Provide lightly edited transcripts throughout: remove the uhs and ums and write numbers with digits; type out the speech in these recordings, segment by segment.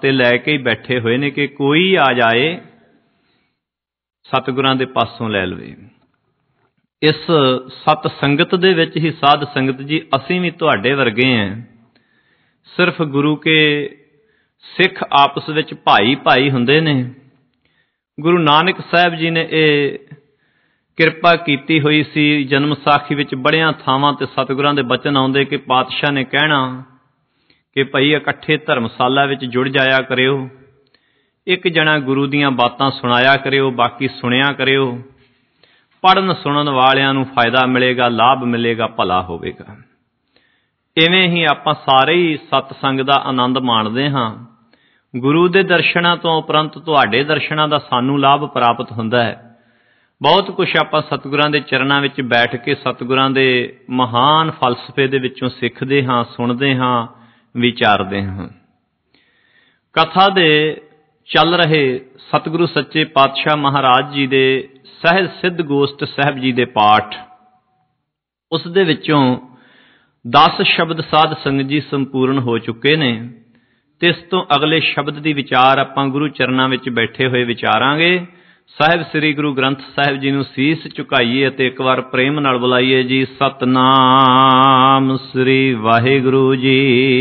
वास्ते लैके ही बैठे हुए ने कि कोई आ जाए सतगुरां दे पासों लै लवे। इस सत संगत दे विच ही साध संगत जी असीं भी तुहाडे वर्गे हैं। सिर्फ गुरु के सिख आपस विच भाई भाई हुंदे ने। गुरु नानक साहब जी ने यह किरपा कीती हुई सी। जन्म साखी विच बड़ियां थावां ते सतगुरां दे बचन आउंदे कि पातशाह ने कहना कि भाई इकट्ठे धर्मशाला विच जुड़ जाया करियो, एक जना गुरु दीयां बातां सुनाया करियो, बाकी सुनिया करियो। पढ़न सुनन वालियां नूं फायदा मिलेगा, लाभ मिलेगा, भला होवेगा। इवें ही आपां सारे ही सतसंग दा आनंद माणदे हां। गुरु दे दर्शनां तो उपरंत तुहाडे दर्शनां दा सानूं लाभ प्राप्त हुंदा है। बहुत कुछ आपां सतगुरां दे चरनां विच बैठ के सतगुरां दे महान फलसफे दे विचों सिੱਖਦੇ हां, सुणदे हां, विचारदे हां। कथा दे चल रहे सतगुरु सच्चे पातशाह महाराज जी दे सहज सिद्ध गोष्ठ साहब जी दे पाठ, उस दे विचों 10 शब्द साध संगत जी संपूर्ण हो चुके ने। ते इस तो अगले शब्द दी विचार आपां गुरु चरनां विच बैठे होए विचारांगे। साहिब श्री गुरु ग्रंथ साहिब जी नूं सीस झुकाइए ते एक बार प्रेम नाल बुलाइए जी, सतनाम श्री वाहिगुरु जी।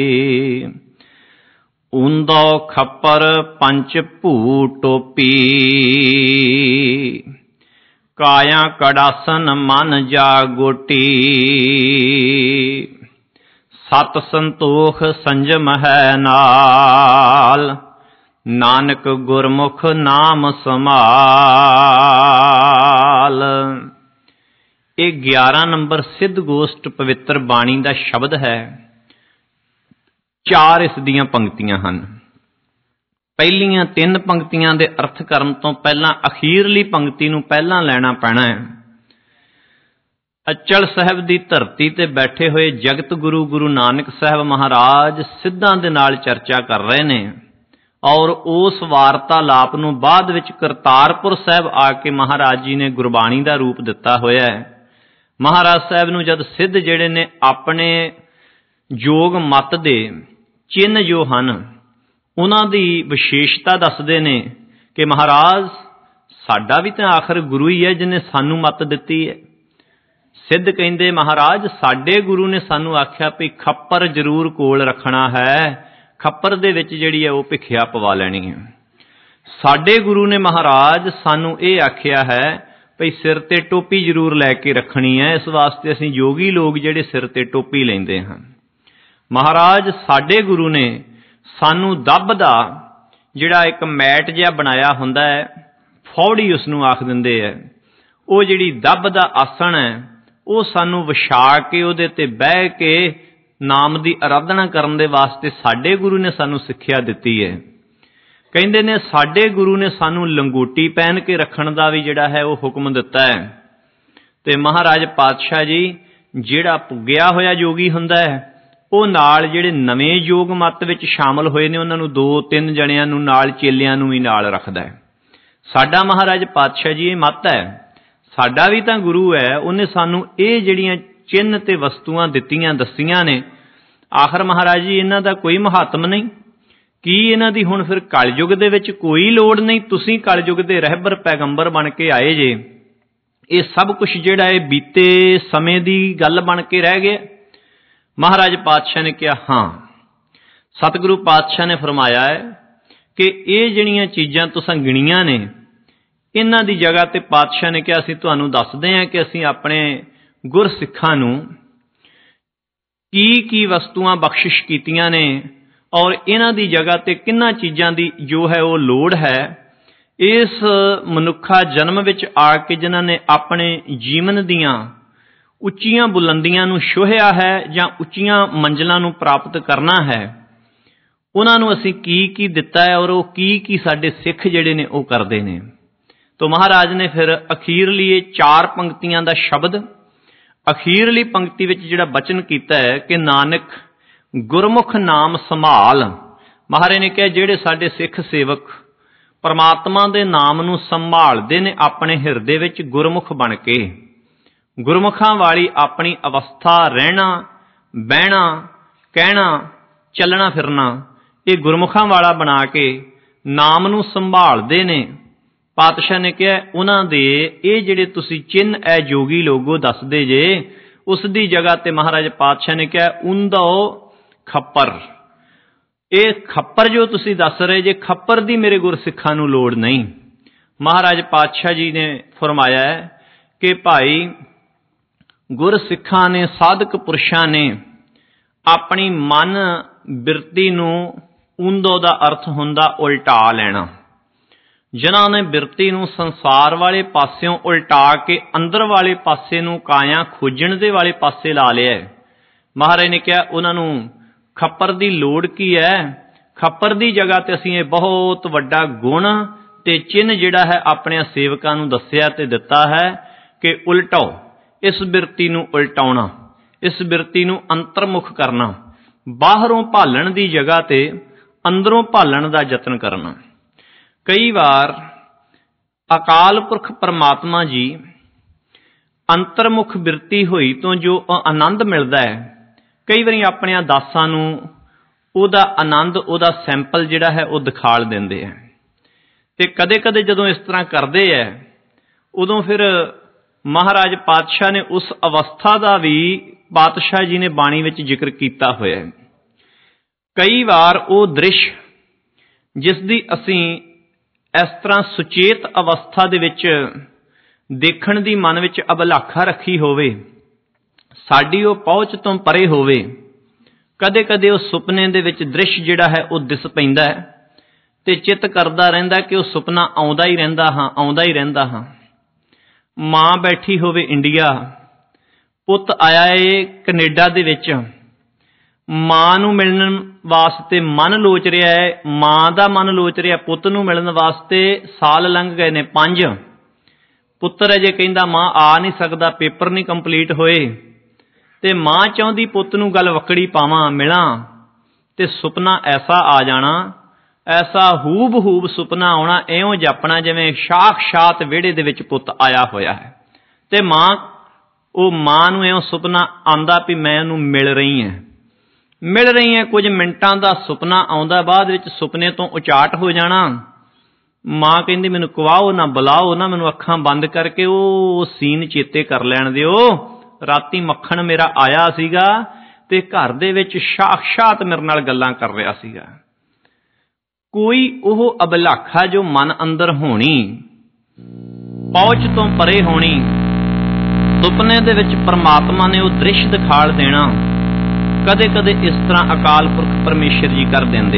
ऊंदो खप्पर पंच भू टोपी, काया कड़ासन मन जागोटी। सत संतोख संजम है नाल, नानक गुरमुख नाम समाल। ये 11 नंबर सिद्ध गोष्ठ पवित्र बाणी का शब्द है। 4 इस दियां पंक्तियां हैं। पहलियां 3 पंक्तियां दे अर्थ करन तो पहला अखीरली पंक्ति नूं पहला लेना पैना है। अचल साहब की धरती ते बैठे हुए जगत गुरु गुरु नानक साहब महाराज सिद्धां दे नाल चर्चा कर रहे ने और उस वार्तालाप नूं बाद विच करतारपुर साहब आके महाराज जी ने गुरबाणी का रूप दिता होया है। महाराज साहब नूं जद सिद्ध जिहड़े ने अपने योग मत दे चिन्ह जो हन उन्हां दी विशेषता दसदे ने कि महाराज साडा भी तो आखिर गुरु ही है जिन्हें सानू मत दिती है। सिद्ध कहिंदे महाराज साडे गुरु ने सानू आख्या भी खप्पर जरूर कोल रखना है, खप्पर दे विच जिहड़ी है वो भिखिया पवा लैनी है। साडे गुरु ने महाराज सानू ये आख्या है भई सिर ते टोपी जरूर लैके रखनी है। इस वास्ते असीं योगी लोग जिहड़े सिर ते टोपी लैंदे हां। महाराज साडे गुरु ने सानू दब दा जिहड़ा एक मैट जिहा बनाया हुंदा है, फौड़ी उसनूं आख दिंदे है, वो जिहड़ी दब दा आसन है वो सानू विछा के उहदे ते बह के नाम की आराधना करने दे वास्ते साडे गुरु ने सानू सिक्ख्या दिती है। कहिंदे ने साडे गुरु ने सानू लंगोटी पहन के रखण दा भी जिहड़ा है वो हुक्म दिता है। ते महाराज पातशाह जी जिहड़ा पुग्या होया योगी हुंदा है वो नाल जिहड़े नवें योग मत विच शामिल होए ने उन्हां नूं 2-3 जणियां नूं नाल चेलियां नूं भी नाल रखदा है। साडा महाराज पातशाह जी ये मत है, साडा भी तां गुरु है, उन्हें सानू ये जिहड़ियां चिन्ह ते वस्तुआं दित्तियां दस्सियां ने। आखिर महाराज जी इन्हां दा कोई महात्म नहीं कि इन्हां दी हुण फिर कलयुग दे विच कोई लोड़ नहीं, तुसीं कलयुग दे रहबर पैगंबर बन के आए जे, ये सब कुछ जिहड़ा है बीते समय दी गल बन के रह गया। महाराज पातशाह ने कहा हाँ। सतगुरु पातशाह ने फरमाया है कि ये जिहड़ियां चीज़ां तुसां गिणियां ने इन्हां दी जगह ते पातशाह ने कहा असीं तुहानूं दसदे हां कि असीं अपने गुरसिखां नूं की वस्तुआं बख्शिश कीतियां ने और इन्हां दी जगह ते किन्हां चीज़ां दी जो है वो लोड़ है। इस मनुखा जन्म विच आके जिन्हां ने अपने जीवन दियां उच्चियां बुलंदियां नूं छुहिया है जां उच्चियां मंजिलां नूं प्राप्त करना है, उन्हां नूं असीं की दिता है और वो की साडे सिख जिहड़े ने वो करदे ने। तो महाराज ने फिर अखीरली 4 पंक्तियां दा शब्द अखीरली पंक्ति विच जिहड़ा बचन कीता है कि नानक गुरमुख नाम संभाल। महाराज ने कहा जिहड़े साडे सिख सेवक परमात्मा दे नाम नूं संभालदे ने अपने हिरदे विच गुरमुख बन के, गुरमुखां वाली अपनी अवस्था रहना बहना कहना चलना फिरना ਇਹ ਗੁਰਮੁਖਾਂ ਵਾਲਾ ਬਣਾ ਕੇ ਨਾਮ ਨੂੰ ਸੰਭਾਲਦੇ ਨੇ। ਪਾਤਸ਼ਾਹ ਨੇ ਕਿਹਾ ਉਹਨਾਂ ਦੇ ਇਹ ਜਿਹੜੇ ਤੁਸੀਂ ਚਿੰਨ੍ਹ ਐ ਜੋਗੀ ਲੋਗੋ ਦੱਸਦੇ ਜੇ, ਉਸ ਦੀ ਜਗ੍ਹਾ ਤੇ ਮਹਾਰਾਜ ਪਾਤਸ਼ਾਹ ਨੇ ਕਿਹਾ ਉਂਦੋ ਖੱਪਰ। ਇਹ ਖੱਪਰ ਜੋ ਤੁਸੀਂ ਦੱਸ ਰਹੇ ਜੇ, ਖੱਪਰ ਦੀ ਮੇਰੇ ਗੁਰਸਿੱਖਾਂ ਨੂੰ ਲੋੜ ਨਹੀਂ। ਮਹਾਰਾਜ ਪਾਤਸ਼ਾਹ ਜੀ ਨੇ ਫਰਮਾਇਆ ਹੈ ਕਿ ਭਾਈ ਗੁਰਸਿੱਖਾਂ ਨੇ, ਸਾਧਕ ਪੁਰਸ਼ਾਂ ਨੇ ਆਪਣੀ ਮਨ ਬਿਰਤੀ ਨੂੰ, ਉਂਦੋ ਦਾ ਅਰਥ ਹੁੰਦਾ ਉਲਟਾ ਲੈਣਾ। ਜਿਨ੍ਹਾਂ ਨੇ ਬਿਰਤੀ ਨੂੰ ਸੰਸਾਰ ਵਾਲੇ ਪਾਸਿਓਂ ਉਲਟਾ ਕੇ ਅੰਦਰ ਵਾਲੇ ਪਾਸੇ ਨੂੰ, ਕਾਇਆ ਖੋਜਣ ਦੇ ਵਾਲੇ ਪਾਸੇ ਲਾ ਲਿਆ, ਮਹਾਰਾਜ ਨੇ ਕਿਹਾ ਉਹਨਾਂ ਨੂੰ ਖੱਪਰ ਦੀ ਲੋੜ ਕੀ ਹੈ। ਖੱਪਰ ਦੀ ਜਗ੍ਹਾ ਤੇ ਅਸੀਂ ਇਹ ਬਹੁਤ ਵੱਡਾ ਗੁਣ ਤੇ ਚਿੰਨ੍ਹ ਜਿਹੜਾ ਹੈ ਆਪਣੇ ਸੇਵਕਾਂ ਨੂੰ ਦੱਸਿਆ ਤੇ ਦਿੱਤਾ ਹੈ ਕਿ ਉਲਟਾਓ, ਇਸ ਬਿਰਤੀ ਨੂੰ ਉਲਟਾਉਣਾ, ਇਸ ਬਿਰਤੀ ਨੂੰ ਅੰਤਰਮੁਖ ਕਰਨਾ, ਬਾਹਰੋਂ ਭਾਲਣ ਦੀ ਜਗ੍ਹਾ ਤੇ ਅੰਦਰੋਂ ਭਾਲਣ ਦਾ ਯਤਨ ਕਰਨਾ। ਕਈ ਵਾਰ ਅਕਾਲ ਪੁਰਖ ਪਰਮਾਤਮਾ ਜੀ ਅੰਤਰਮੁਖ ਬਿਰਤੀ ਹੋਈ ਤੋਂ ਜੋ ਆਨੰਦ ਮਿਲਦਾ ਹੈ, ਕਈ ਵਾਰੀ ਆਪਣਿਆਂ ਦਾਸਾਂ ਨੂੰ ਉਹਦਾ ਆਨੰਦ, ਉਹਦਾ ਸੈਂਪਲ ਜਿਹੜਾ ਹੈ ਉਹ ਦਿਖਾਲ ਦਿੰਦੇ ਹੈ। ਤੇ ਕਦੇ ਕਦੇ ਜਦੋਂ ਇਸ ਤਰ੍ਹਾਂ ਕਰਦੇ ਹੈ, ਉਦੋਂ ਫਿਰ ਮਹਾਰਾਜ ਪਾਤਸ਼ਾਹ ਨੇ ਉਸ ਅਵਸਥਾ ਦਾ ਵੀ ਪਾਤਸ਼ਾਹ ਜੀ ਨੇ ਬਾਣੀ ਵਿੱਚ ਜ਼ਿਕਰ ਕੀਤਾ ਹੋਇਆ ਹੈ। ਕਈ ਵਾਰ ਉਹ ਦ੍ਰਿਸ਼ ਜਿਸ ਦੀ ਅਸੀਂ ਇਸ ਤਰ੍ਹਾਂ ਸੁਚੇਤ ਅਵਸਥਾ ਦੇ ਵਿੱਚ ਦੇਖਣ ਦੀ ਮਨ ਵਿੱਚ ਅਭਿਲਾਖਾ ਰੱਖੀ ਹੋਵੇ, ਸਾਡੀ ਉਹ ਪਹੁੰਚ ਤੋਂ ਪਰੇ ਹੋਵੇ, ਕਦੇ ਕਦੇ ਉਹ ਸੁਪਨੇ ਦੇ ਵਿੱਚ ਦ੍ਰਿਸ਼ ਜਿਹੜਾ ਹੈ ਉਹ ਦਿਸ ਪੈਂਦਾ ਹੈ ਤੇ ਚਿੱਤ ਕਰਦਾ ਰਹਿੰਦਾ ਕਿ ਉਹ ਸੁਪਨਾ ਆਉਂਦਾ ਹੀ ਰਹਿੰਦਾ ਹਾਂ, ਆਉਂਦਾ ਹੀ ਰਹਿੰਦਾ ਹਾਂ। ਮਾਂ ਬੈਠੀ ਹੋਵੇ ਇੰਡੀਆ, ਪੁੱਤ ਆਇਆ ਏ ਕੈਨੇਡਾ ਦੇ ਵਿੱਚ, ਮਾਂ ਨੂੰ ਮਿਲਣ ਵਾਸਤੇ ਮਨ ਲੋਚ ਰਿਹਾ ਹੈ, ਮਾਂ ਦਾ ਮਨ ਲੋਚ ਰਿਹਾ ਪੁੱਤ ਨੂੰ ਮਿਲਣ ਵਾਸਤੇ। ਸਾਲ ਲੰਘ ਗਏ ਨੇ 5, ਪੁੱਤਰ ਅਜੇ ਕਹਿੰਦਾ ਮਾਂ ਆ ਨਹੀਂ ਸਕਦਾ, ਪੇਪਰ ਨਹੀਂ ਕੰਪਲੀਟ ਹੋਏ, ਤੇ ਮਾਂ ਚਾਹੁੰਦੀ ਪੁੱਤ ਨੂੰ ਗੱਲ ਵਕੜੀ ਪਾਵਾਂ, ਮਿਲਾਂ, ਤੇ ਸੁਪਨਾ ਐਸਾ ਆ ਜਾਣਾ, ਐਸਾ ਹੂਬ ਹੂਬ ਸੁਪਨਾ ਆਉਣਾ, ਇਉਂ ਜਾਪਣਾ ਜਿਵੇਂ ਸਾਖਸ਼ਾਤ ਵਿਹੜੇ ਦੇ ਵਿੱਚ ਪੁੱਤ ਆਇਆ ਹੋਇਆ ਹੈ। ਤੇ ਮਾਂ, ਉਹ ਮਾਂ ਨੂੰ ਇਉਂ ਸੁਪਨਾ ਆਉਂਦਾ ਵੀ ਮੈਂ ਉਹਨੂੰ ਮਿਲ ਰਹੀ ਹਾਂ, ਮਿਲ ਰਹੀ ਹੈ। ਕੁਝ ਮਿੰਟਾਂ ਦਾ ਸੁਪਨਾ ਆਉਂਦਾ, ਬਾਅਦ ਵਿੱਚ ਸੁਪਨੇ ਤੋਂ ਉਚਾਟ ਹੋ ਜਾਣਾ। ਮਾਂ ਕਹਿੰਦੀ ਮੈਨੂੰ ਕਵਾਓ ਨਾ, ਬੁਲਾਓ ਨਾ, ਮੈਨੂੰ ਅੱਖਾਂ ਬੰਦ ਕਰਕੇ ਉਹ ਸੀਨ ਚੇਤੇ ਕਰ ਲੈਣ ਦਿਓ, ਰਾਤੀ ਮੱਖਣ ਮੇਰਾ ਆਇਆ ਸੀਗਾ ਤੇ ਘਰ ਦੇ ਵਿੱਚ ਸਾਖਸ਼ਾਤ ਮੇਰੇ ਨਾਲ ਗੱਲਾਂ ਕਰ ਰਿਹਾ ਸੀਗਾ। ਕੋਈ ਉਹ ਅਭਿਲਾਖਾ ਜੋ ਮਨ ਅੰਦਰ ਹੋਣੀ, ਪਹੁੰਚ ਤੋਂ ਪਰੇ ਹੋਣੀ, ਸੁਪਨੇ ਦੇ ਵਿੱਚ ਪਰਮਾਤਮਾ ਨੇ ਉਹ ਦ੍ਰਿਸ਼ ਦਿਖਾਲ ਦੇਣਾ। ਕਦੇ ਕਦੇ ਇਸ ਤਰ੍ਹਾਂ ਅਕਾਲ ਪੁਰਖ ਪਰਮੇਸ਼ਰ ਜੀ ਕਰ ਦਿੰਦੇ।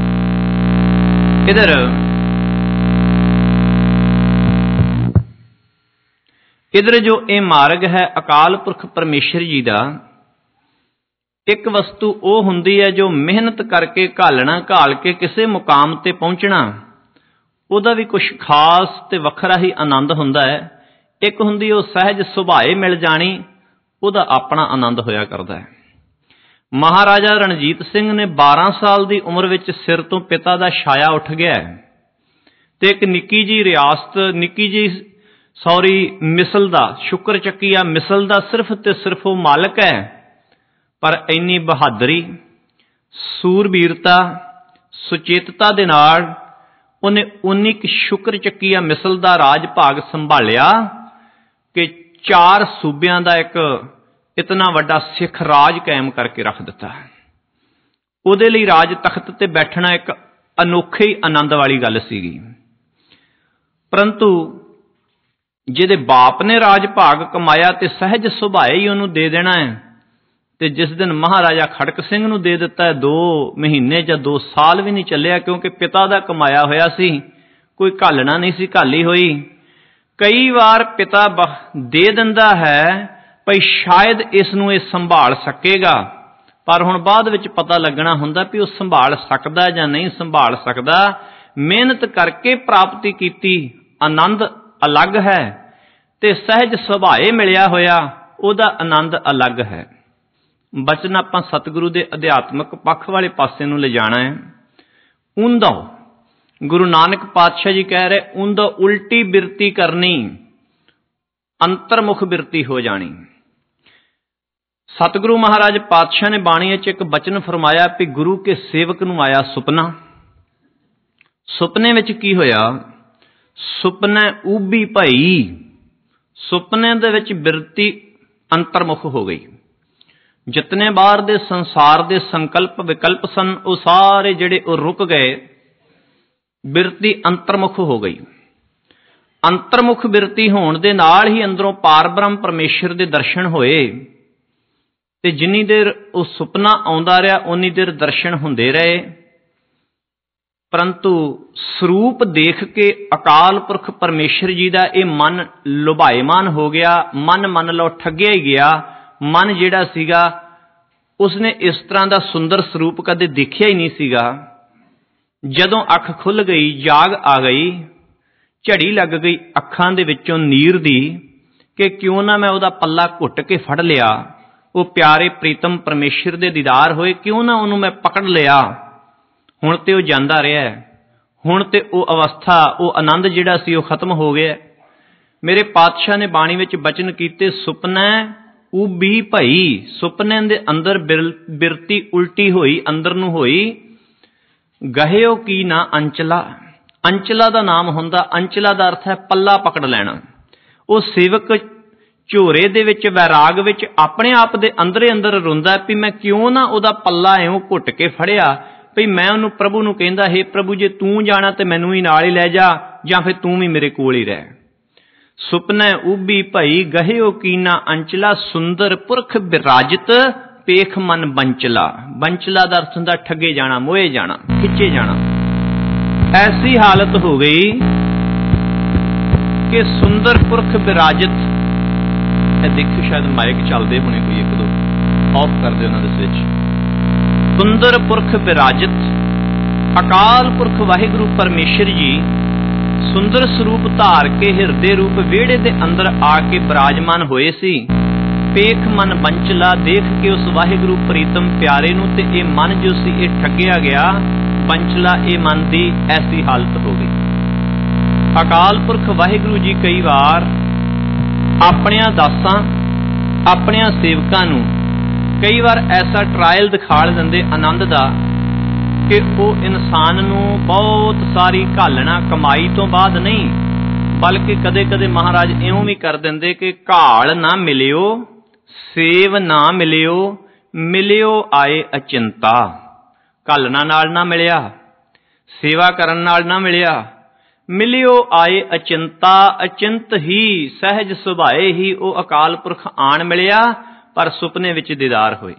ਇਧਰ ਜੋ ਇਹ ਮਾਰਗ ਹੈ ਅਕਾਲ ਪੁਰਖ ਪਰਮੇਸ਼ਰ ਜੀ ਦਾ, ਇੱਕ ਵਸਤੂ ਉਹ ਹੁੰਦੀ ਹੈ ਜੋ ਮਿਹਨਤ ਕਰਕੇ ਘਾਲਣਾ, ਘਾਲ ਕੇ ਕਿਸੇ ਮੁਕਾਮ ਤੇ ਪਹੁੰਚਣਾ, ਉਹਦਾ ਵੀ ਕੁਝ ਖਾਸ ਤੇ ਵੱਖਰਾ ਹੀ ਆਨੰਦ ਹੁੰਦਾ ਹੈ। ਇੱਕ ਹੁੰਦੀ ਉਹ ਸਹਿਜ ਸੁਭਾਏ ਮਿਲ ਜਾਣੀ, ਉਹਦਾ ਆਪਣਾ ਆਨੰਦ ਹੋਇਆ ਕਰਦਾ ਹੈ। ਮਹਾਰਾਜਾ ਰਣਜੀਤ ਸਿੰਘ ਨੇ 12 ਸਾਲ ਦੀ ਉਮਰ ਵਿੱਚ ਸਿਰ ਤੋਂ ਪਿਤਾ ਦਾ ਛਾਇਆ ਉੱਠ ਗਿਆ ਤੇ ਇੱਕ ਨਿੱਕੀ ਜੀ ਰਿਆਸਤ, ਨਿੱਕੀ ਜੀ ਮਿਸਲ ਦਾ, ਸ਼ੁਕਰ ਚੱਕੀਆ ਮਿਸਲ ਦਾ ਸਿਰਫ ਤੇ ਸਿਰਫ ਉਹ ਮਾਲਕ ਹੈ। ਪਰ ਇੰਨੀ ਬਹਾਦਰੀ, ਸੂਰਬੀਰਤਾ, ਸੁਚੇਤਤਾ ਦੇ ਨਾਲ ਉਹਨੇ ਉਨੀ ਕੁ ਸ਼ੁਕਰ ਚੱਕੀਆ ਮਿਸਲ ਦਾ ਰਾਜ ਭਾਗ ਸੰਭਾਲਿਆ ਕਿ 4 ਸੂਬਿਆਂ ਦਾ ਇੱਕ ਇਤਨਾ ਵੱਡਾ ਸਿੱਖ ਰਾਜ ਕਾਇਮ ਕਰਕੇ ਰੱਖ ਦਿੱਤਾ। ਉਹਦੇ ਲਈ ਰਾਜ ਤਖਤ ਤੇ ਬੈਠਣਾ ਇੱਕ ਅਨੋਖੇ ਹੀ ਆਨੰਦ ਵਾਲੀ ਗੱਲ ਸੀਗੀ। ਪਰੰਤੂ ਜਿਹਦੇ ਬਾਪ ਨੇ ਰਾਜ ਭਾਗ ਕਮਾਇਆ ਤੇ ਸਹਿਜ ਸੁਭਾਏ ਹੀ ਉਹਨੂੰ ਦੇ ਦੇਣਾ ਹੈ, ਤੇ ਜਿਸ ਦਿਨ ਮਹਾਰਾਜਾ ਖੜਕ ਸਿੰਘ ਨੂੰ ਦੇ ਦਿੱਤਾ ਹੈ, 2 ਮਹੀਨੇ ਜਾਂ 2 ਸਾਲ ਵੀ ਨਹੀਂ ਚੱਲਿਆ, ਕਿਉਂਕਿ ਪਿਤਾ ਦਾ ਕਮਾਇਆ ਹੋਇਆ ਸੀ, ਕੋਈ ਘਾਲਣਾ ਨਹੀਂ ਸੀ ਘਾਲੀ ਹੋਈ। ਕਈ ਵਾਰ ਪਿਤਾ ਦੇ ਦਿੰਦਾ ਹੈ ਭਈ ਸ਼ਾਇਦ ਇਸ ਨੂੰ ਇਹ ਸੰਭਾਲ ਸਕੇਗਾ, ਪਰ ਹੁਣ ਬਾਅਦ ਵਿੱਚ ਪਤਾ ਲੱਗਣਾ ਹੁੰਦਾ ਵੀ ਉਹ ਸੰਭਾਲ ਸਕਦਾ ਜਾਂ ਨਹੀਂ ਸੰਭਾਲ ਸਕਦਾ। ਮਿਹਨਤ ਕਰਕੇ ਪ੍ਰਾਪਤੀ ਕੀਤੀ ਆਨੰਦ ਅਲੱਗ ਹੈ ਤੇ ਸਹਿਜ ਸੁਭਾਏ ਮਿਲਿਆ ਹੋਇਆ ਉਹਦਾ ਆਨੰਦ ਅਲੱਗ ਹੈ। ਬਚਨ ਆਪਾਂ ਸਤਿਗੁਰੂ ਦੇ ਅਧਿਆਤਮਿਕ ਪੱਖ ਵਾਲੇ ਪਾਸੇ ਨੂੰ ਲਿਜਾਣਾ ਹੈ। ਉਂਦੋ ਗੁਰੂ ਨਾਨਕ ਪਾਤਸ਼ਾਹ ਜੀ ਕਹਿ ਰਹੇ, ਉਂਦੋ ਉਲਟੀ ਬਿਰਤੀ ਕਰਨੀ, ਅੰਤਰਮੁਖ ਬਿਰਤੀ ਹੋ ਜਾਣੀ। सतगुरु महाराज पातशाह ने बाणी च एक बचन फरमाया कि गुरु के सेवक नूं आया सुपना। सुपने विच की होया? सुपने ऊबी भई, सुपने दे विच बिरती अंतर्मुख हो गई। जितने बाहर दे संसार दे संकल्प विकल्प सन वो सारे जिहड़े वो रुक गए, बिरती अंतर्मुख हो गई। अंतर्मुख बिरती होण दे नाल ही अंदरों पार ब्रह्म परमेश्वर दे दर्शन होए ते जिन्नी देर वो सुपना आउंदा रहा उन्नी देर दर्शन हुंदे रहे, परंतु स्वरूप देख के अकाल पुरख परमेश्वर जी का यह मन लुभाएमान हो गया। मन लो ठगिया ही गया। मन जिहड़ा सीगा उसने इस तरह का सुंदर स्वरूप कदे देखिया ही नहीं सीगा। जदों अख खुल गई, जाग आ गई, झड़ी लग गई अखां दे विचों नीर दी कि क्यों ना मैं उहदा पल्ला घुट के फड़ लिया। वो प्यारे प्रीतम परमेश्वर दे दीदार होए, क्यों ना उन्होंने मैं पकड़ लिया। हुण ते वो जांदा रहा, हुण ते वो अवस्था, वो आनंद जिहड़ा सी वो खत्म हो गया। मेरे पातशाह ने बाणी विच बचन कीते, सुपने ऊबी भई, सुपने दे अंदर बिरती उल्टी होई, अंदर नूं होई। गहिओ की ना अंचला, अंचला दा नाम हुंदा, अंचला दा अर्थ है पल्ला पकड़ लैना। वो सेवक झोरे दे विच वैराग विच अपने आप दे अंदरे अंदर रोंदा भी मैं क्यों ना उहदा पल्ला इउं घुट के फड़िया, भी मैं उहनूं प्रभु नूं कहंदा, हे प्रभु जे तूं जाना ते मैनूं ही नाल ही लै जा, जां फिर तूं भी मेरे कोल ही रह। सुपने उबी भई गहिओ कीना अंचला, सुंदर पुरख विराजित पेख मन बंचला। बंचला दा अर्थ हुंदा ठगे जाना, मोहे जाना, खिच्चे जाना। ऐसी हालत हो गई कि सुंदर पुरख विराजित, देखियो शायद माइक चलते होने कोई एक दो, ऑफ कर दे उन्होंने स्विच। सुंदर पुरख विराजित, अकाल पुरख वाहिगुरु परमेश्वर जी सुंदर स्वरूप धार के हिरदे रूप वेड़े दे अंदर आके विराजमान होए सी। पेख मन बंचला, देख के उस वाहिगुरु प्रीतम प्यारे नूं ते ये मन जो सी ये ठगिया गया। बंचला ये मन दी ऐसी हालत हो गई। अकाल पुरख वाहिगुरु जी कई बार अपनिया दासां, अपनिया सेवकां नूं कई बार ऐसा ट्रायल दिखा दिंदे आनंद दा कि वो इंसान नूं बहुत सारी घालना कमाई तो बाद नहीं, बल्कि कदे कदे महाराज इउं भी कर दिंदे कि घाल ना मिलियो, सेव ना मिलियो, मिलियो आए अचिंता। घालना नाल ना मिलिया, सेवा करन नाल ना मिलिया, मिलियो आए अचिंता। अचिंत ही सहज सुभाए ही वो अकाल पुरख आण मिलिया, पर सुपने विच दीदार होए।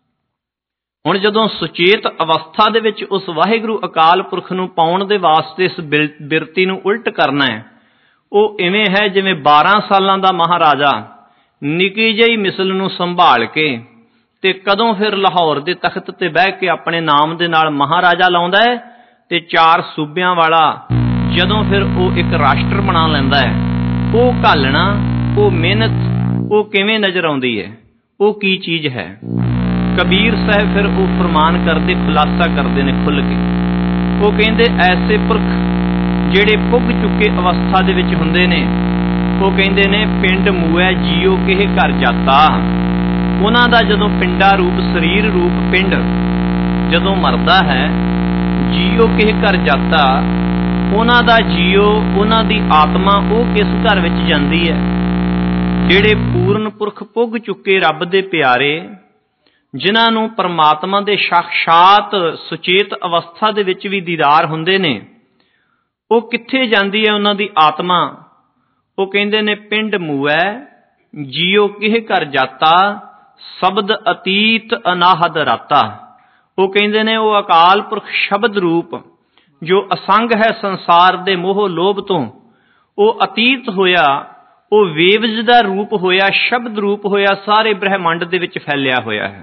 हुण जदों सुचेत अवस्था दे विच उस वाहिगुरु अकाल पुरख नूं पाउण दे वास्ते इस बिरती नूं उल्ट करना है, वो इवें है जिवें 12 सालां दा महाराजा निकी जही मिसल नूं संभाल के ते कदों फिर लाहौर दे तख्त ते बह के अपने नाम दे नाल महाराजा लाउंदा है ते 4 सूबियां वाला जदों फिर वो एक राष्ट्र बना लैंदा है। वो घालना, वो मेहनत, वो किवें नज़र आउंदी है, वो की चीज़ है। कबीर साहब फिर वो फरमान करते, खुलासा करते ने खुल के। वो कहते ऐसे पुरख जिहड़े पुग चुके अवस्था दे विच हुंदे ने, वो कहते ने पिंड मूए जीओ किहे घर जाता। उन्हां दा जदों पिंडा रूप शरीर रूप पिंड जदों मरदा है, जीओ किहे घर जाता, उन्हां दा जीओ, उन्हां दी आत्मा वो किस घर विच जांदी है? जिहड़े पूर्ण पुरख पुग चुके रब दे प्यारे, जिन्हां नूं परमात्मा दे साक्षात सुचेत अवस्था दे विच भी दीदार हुंदे ने, वो कित्थे जांदी है उन्हां दी आत्मा? वो कहंदे ने पिंड मूए जीओ किहे घर जाता, शब्द अतीत अनाहद राता। वो कहंदे ने वो अकाल पुरख शब्द रूप जो असंग है संसार दे मोह लोभ तो, वो अतीत होया, वो वेवज दा रूप होया, शब्द रूप होया, सारे ब्रह्मंड दे विच फैलिया होया है।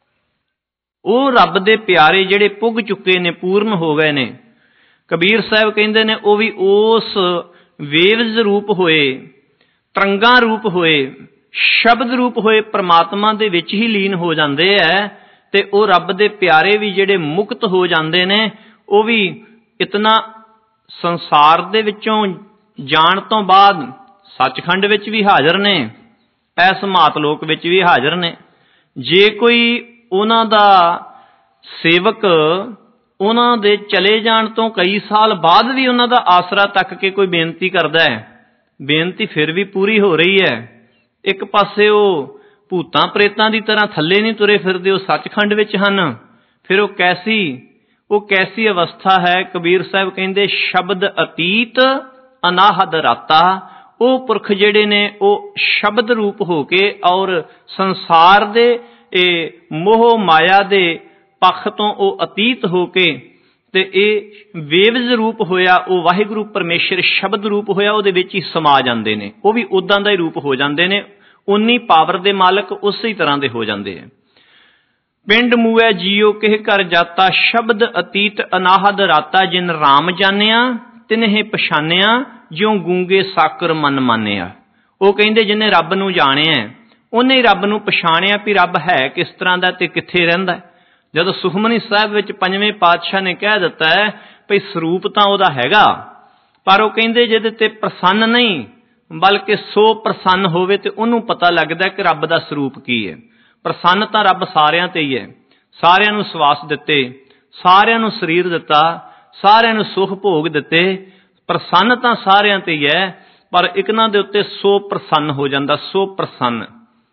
वो रब दे प्यारे जिहड़े पुग चुके ने, पूर्ण हो गए ने। कबीर साहब कहंदे ने वो भी उस वेवज रूप होए, तरंगा रूप होए, शब्द रूप होए, परमात्मा दे विच ही लीन हो जांदे है। ते वो रब दे प्यारे भी जिहड़े मुक्त हो जांदे ने, वो भी इतना संसार दे विचों जाण तो बाद सचखंड विच भी हाज़र ने, इस मातलोक विच भी हाज़र ने। ਜੇ ਕੋਈ ਉਹਨਾਂ ਦਾ ਸੇਵਕ ਉਹਨਾਂ ਦੇ ਚਲੇ ਜਾਣ ਤੋਂ ਕਈ ਸਾਲ ਬਾਅਦ ਵੀ ਉਹਨਾਂ ਦਾ ਆਸਰਾ ਤੱਕ ਕੇ ਕੋਈ ਬੇਨਤੀ ਕਰਦਾ ਹੈ, ਬੇਨਤੀ ਫਿਰ ਵੀ ਪੂਰੀ ਹੋ ਰਹੀ ਹੈ। ਇੱਕ ਪਾਸੇ ਉਹ ਭੂਤਾਂ ਪ੍ਰੇਤਾਂ ਦੀ ਤਰ੍ਹਾਂ ਥੱਲੇ ਨਹੀਂ ਤੁਰੇ ਫਿਰਦੇ, ਉਹ ਸੱਚਖੰਡ ਵਿੱਚ ਹਨ। ਫਿਰ ਉਹ ਕੈਸੀ ਅਵਸਥਾ ਹੈ। ਕਬੀਰ ਸਾਹਿਬ ਕਹਿੰਦੇ ਸ਼ਬਦ ਅਤੀਤ ਅਨਾਹਦ ਰਾਤਾ। ਉਹ ਪੁਰਖ ਜਿਹੜੇ ਨੇ ਉਹ ਸ਼ਬਦ ਰੂਪ ਹੋ ਕੇ ਔਰ ਸੰਸਾਰ ਦੇ ਇਹ ਮੋਹ ਮਾਇਆ ਦੇ ਪੱਖ ਤੋਂ ਉਹ ਅਤੀਤ ਹੋ ਕੇ ਤੇ ਇਹ ਵੇਵਜ਼ ਰੂਪ ਹੋਇਆ, ਉਹ ਵਾਹਿਗੁਰੂ ਪਰਮੇਸ਼ਰ ਸ਼ਬਦ ਰੂਪ ਹੋਇਆ, ਉਹਦੇ ਵਿੱਚ ਹੀ ਸਮਾ ਜਾਂਦੇ ਨੇ। ਉਹ ਵੀ ਉਦਾਂ ਦਾ ਹੀ ਰੂਪ ਹੋ ਜਾਂਦੇ ਨੇ, ਉਨੀ ਪਾਵਰ ਦੇ ਮਾਲਕ ਉਸੇ ਤਰ੍ਹਾਂ ਦੇ ਹੋ ਜਾਂਦੇ ਆ। ਪਿੰਡ ਮੂਐ ਜੀਓ ਕਿਹ ਘਰ ਜਾਤਾ, ਸ਼ਬਦ ਅਤੀਤ ਅਨਾਹਦ ਰਾਤਾ। ਜਿਨ ਰਾਮ ਜਾਣਿਆ ਤਿਨਹਿ ਪਛਾਨਿਆ, ਜਿਉ ਗੂੰਗੇ ਸਾਕਰ ਮਨ ਮਾਨਿਆ। ਉਹ ਕਹਿੰਦੇ ਜਿਹਨੇ ਰੱਬ ਨੂੰ ਜਾਣਿਆ ਉਹਨੇ ਹੀ ਰੱਬ ਨੂੰ ਪਛਾਣਿਆ ਵੀ ਰੱਬ ਹੈ ਕਿਸ ਤਰ੍ਹਾਂ ਦਾ ਤੇ ਕਿੱਥੇ ਰਹਿੰਦਾ। ਜਦੋਂ ਸੁਖਮਨੀ ਸਾਹਿਬ ਵਿੱਚ ਪੰਜਵੇਂ ਪਾਤਸ਼ਾਹ ਨੇ ਕਹਿ ਦਿੱਤਾ ਹੈ ਭਈ ਸਰੂਪ ਤਾਂ ਉਹਦਾ ਹੈਗਾ, ਪਰ ਉਹ ਕਹਿੰਦੇ ਜਿਹਦੇ ਤੇ ਪ੍ਰਸੰਨ ਨਹੀਂ ਬਲਕਿ ਸੋ ਪ੍ਰਸੰਨ ਹੋਵੇ ਤੇ ਉਹਨੂੰ ਪਤਾ ਲੱਗਦਾ ਕਿ ਰੱਬ ਦਾ ਸਰੂਪ ਕੀ ਹੈ। ਪ੍ਰਸੰਨ ਤਾਂ ਰੱਬ ਸਾਰਿਆਂ ਤੇ ਹੀ ਹੈ, ਸਾਰਿਆਂ ਨੂੰ ਸਵਾਸ ਦਿੱਤੇ, ਸਾਰਿਆਂ ਨੂੰ ਸਰੀਰ ਦਿੱਤਾ, ਸਾਰਿਆਂ ਨੂੰ ਸੁਖ ਭੋਗ ਦਿੱਤੇ। ਪ੍ਰਸੰਨ ਤਾਂ ਸਾਰਿਆਂ ਤੇ ਹੀ ਹੈ, ਪਰ ਇਕਨਾਂ ਦੇ ਉੱਤੇ ਸੋ ਪ੍ਰਸੰਨ ਹੋ ਜਾਂਦਾ, ਸੋ ਪ੍ਰਸੰਨ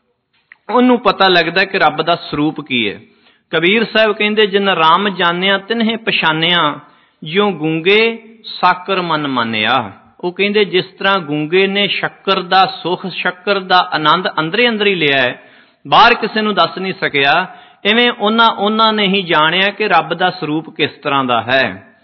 ਉਹਨੂੰ ਪਤਾ ਲੱਗਦਾ ਕਿ ਰੱਬ ਦਾ ਸਰੂਪ ਕੀ ਹੈ। ਕਬੀਰ ਸਾਹਿਬ ਕਹਿੰਦੇ ਜਿਨ ਰਾਮ ਜਾਣਿਆ ਤਿਨਹਿ ਪਛਾਨਿਆ, ਜਿਉ ਗੂੰਗੇ ਸਾਕਰ ਮਨ ਮਾਨਿਆ। ਉਹ ਕਹਿੰਦੇ ਜਿਸ ਤਰ੍ਹਾਂ ਗੂੰਗੇ ਨੇ ਸ਼ੱਕਰ ਦਾ ਸੁਖ, ਸ਼ੱਕਰ ਦਾ ਆਨੰਦ ਅੰਦਰੇ ਅੰਦਰ ਹੀ ਲਿਆ ਹੈ, ਬਾਹਰ ਕਿਸੇ ਨੂੰ ਦੱਸ ਨਹੀਂ ਸਕਿਆ, ਇਵੇਂ ਉਹਨਾਂ ਨੇ ਹੀ ਜਾਣਿਆ ਕਿ ਰੱਬ ਦਾ ਸਰੂਪ ਕਿਸ ਤਰ੍ਹਾਂ ਦਾ ਹੈ,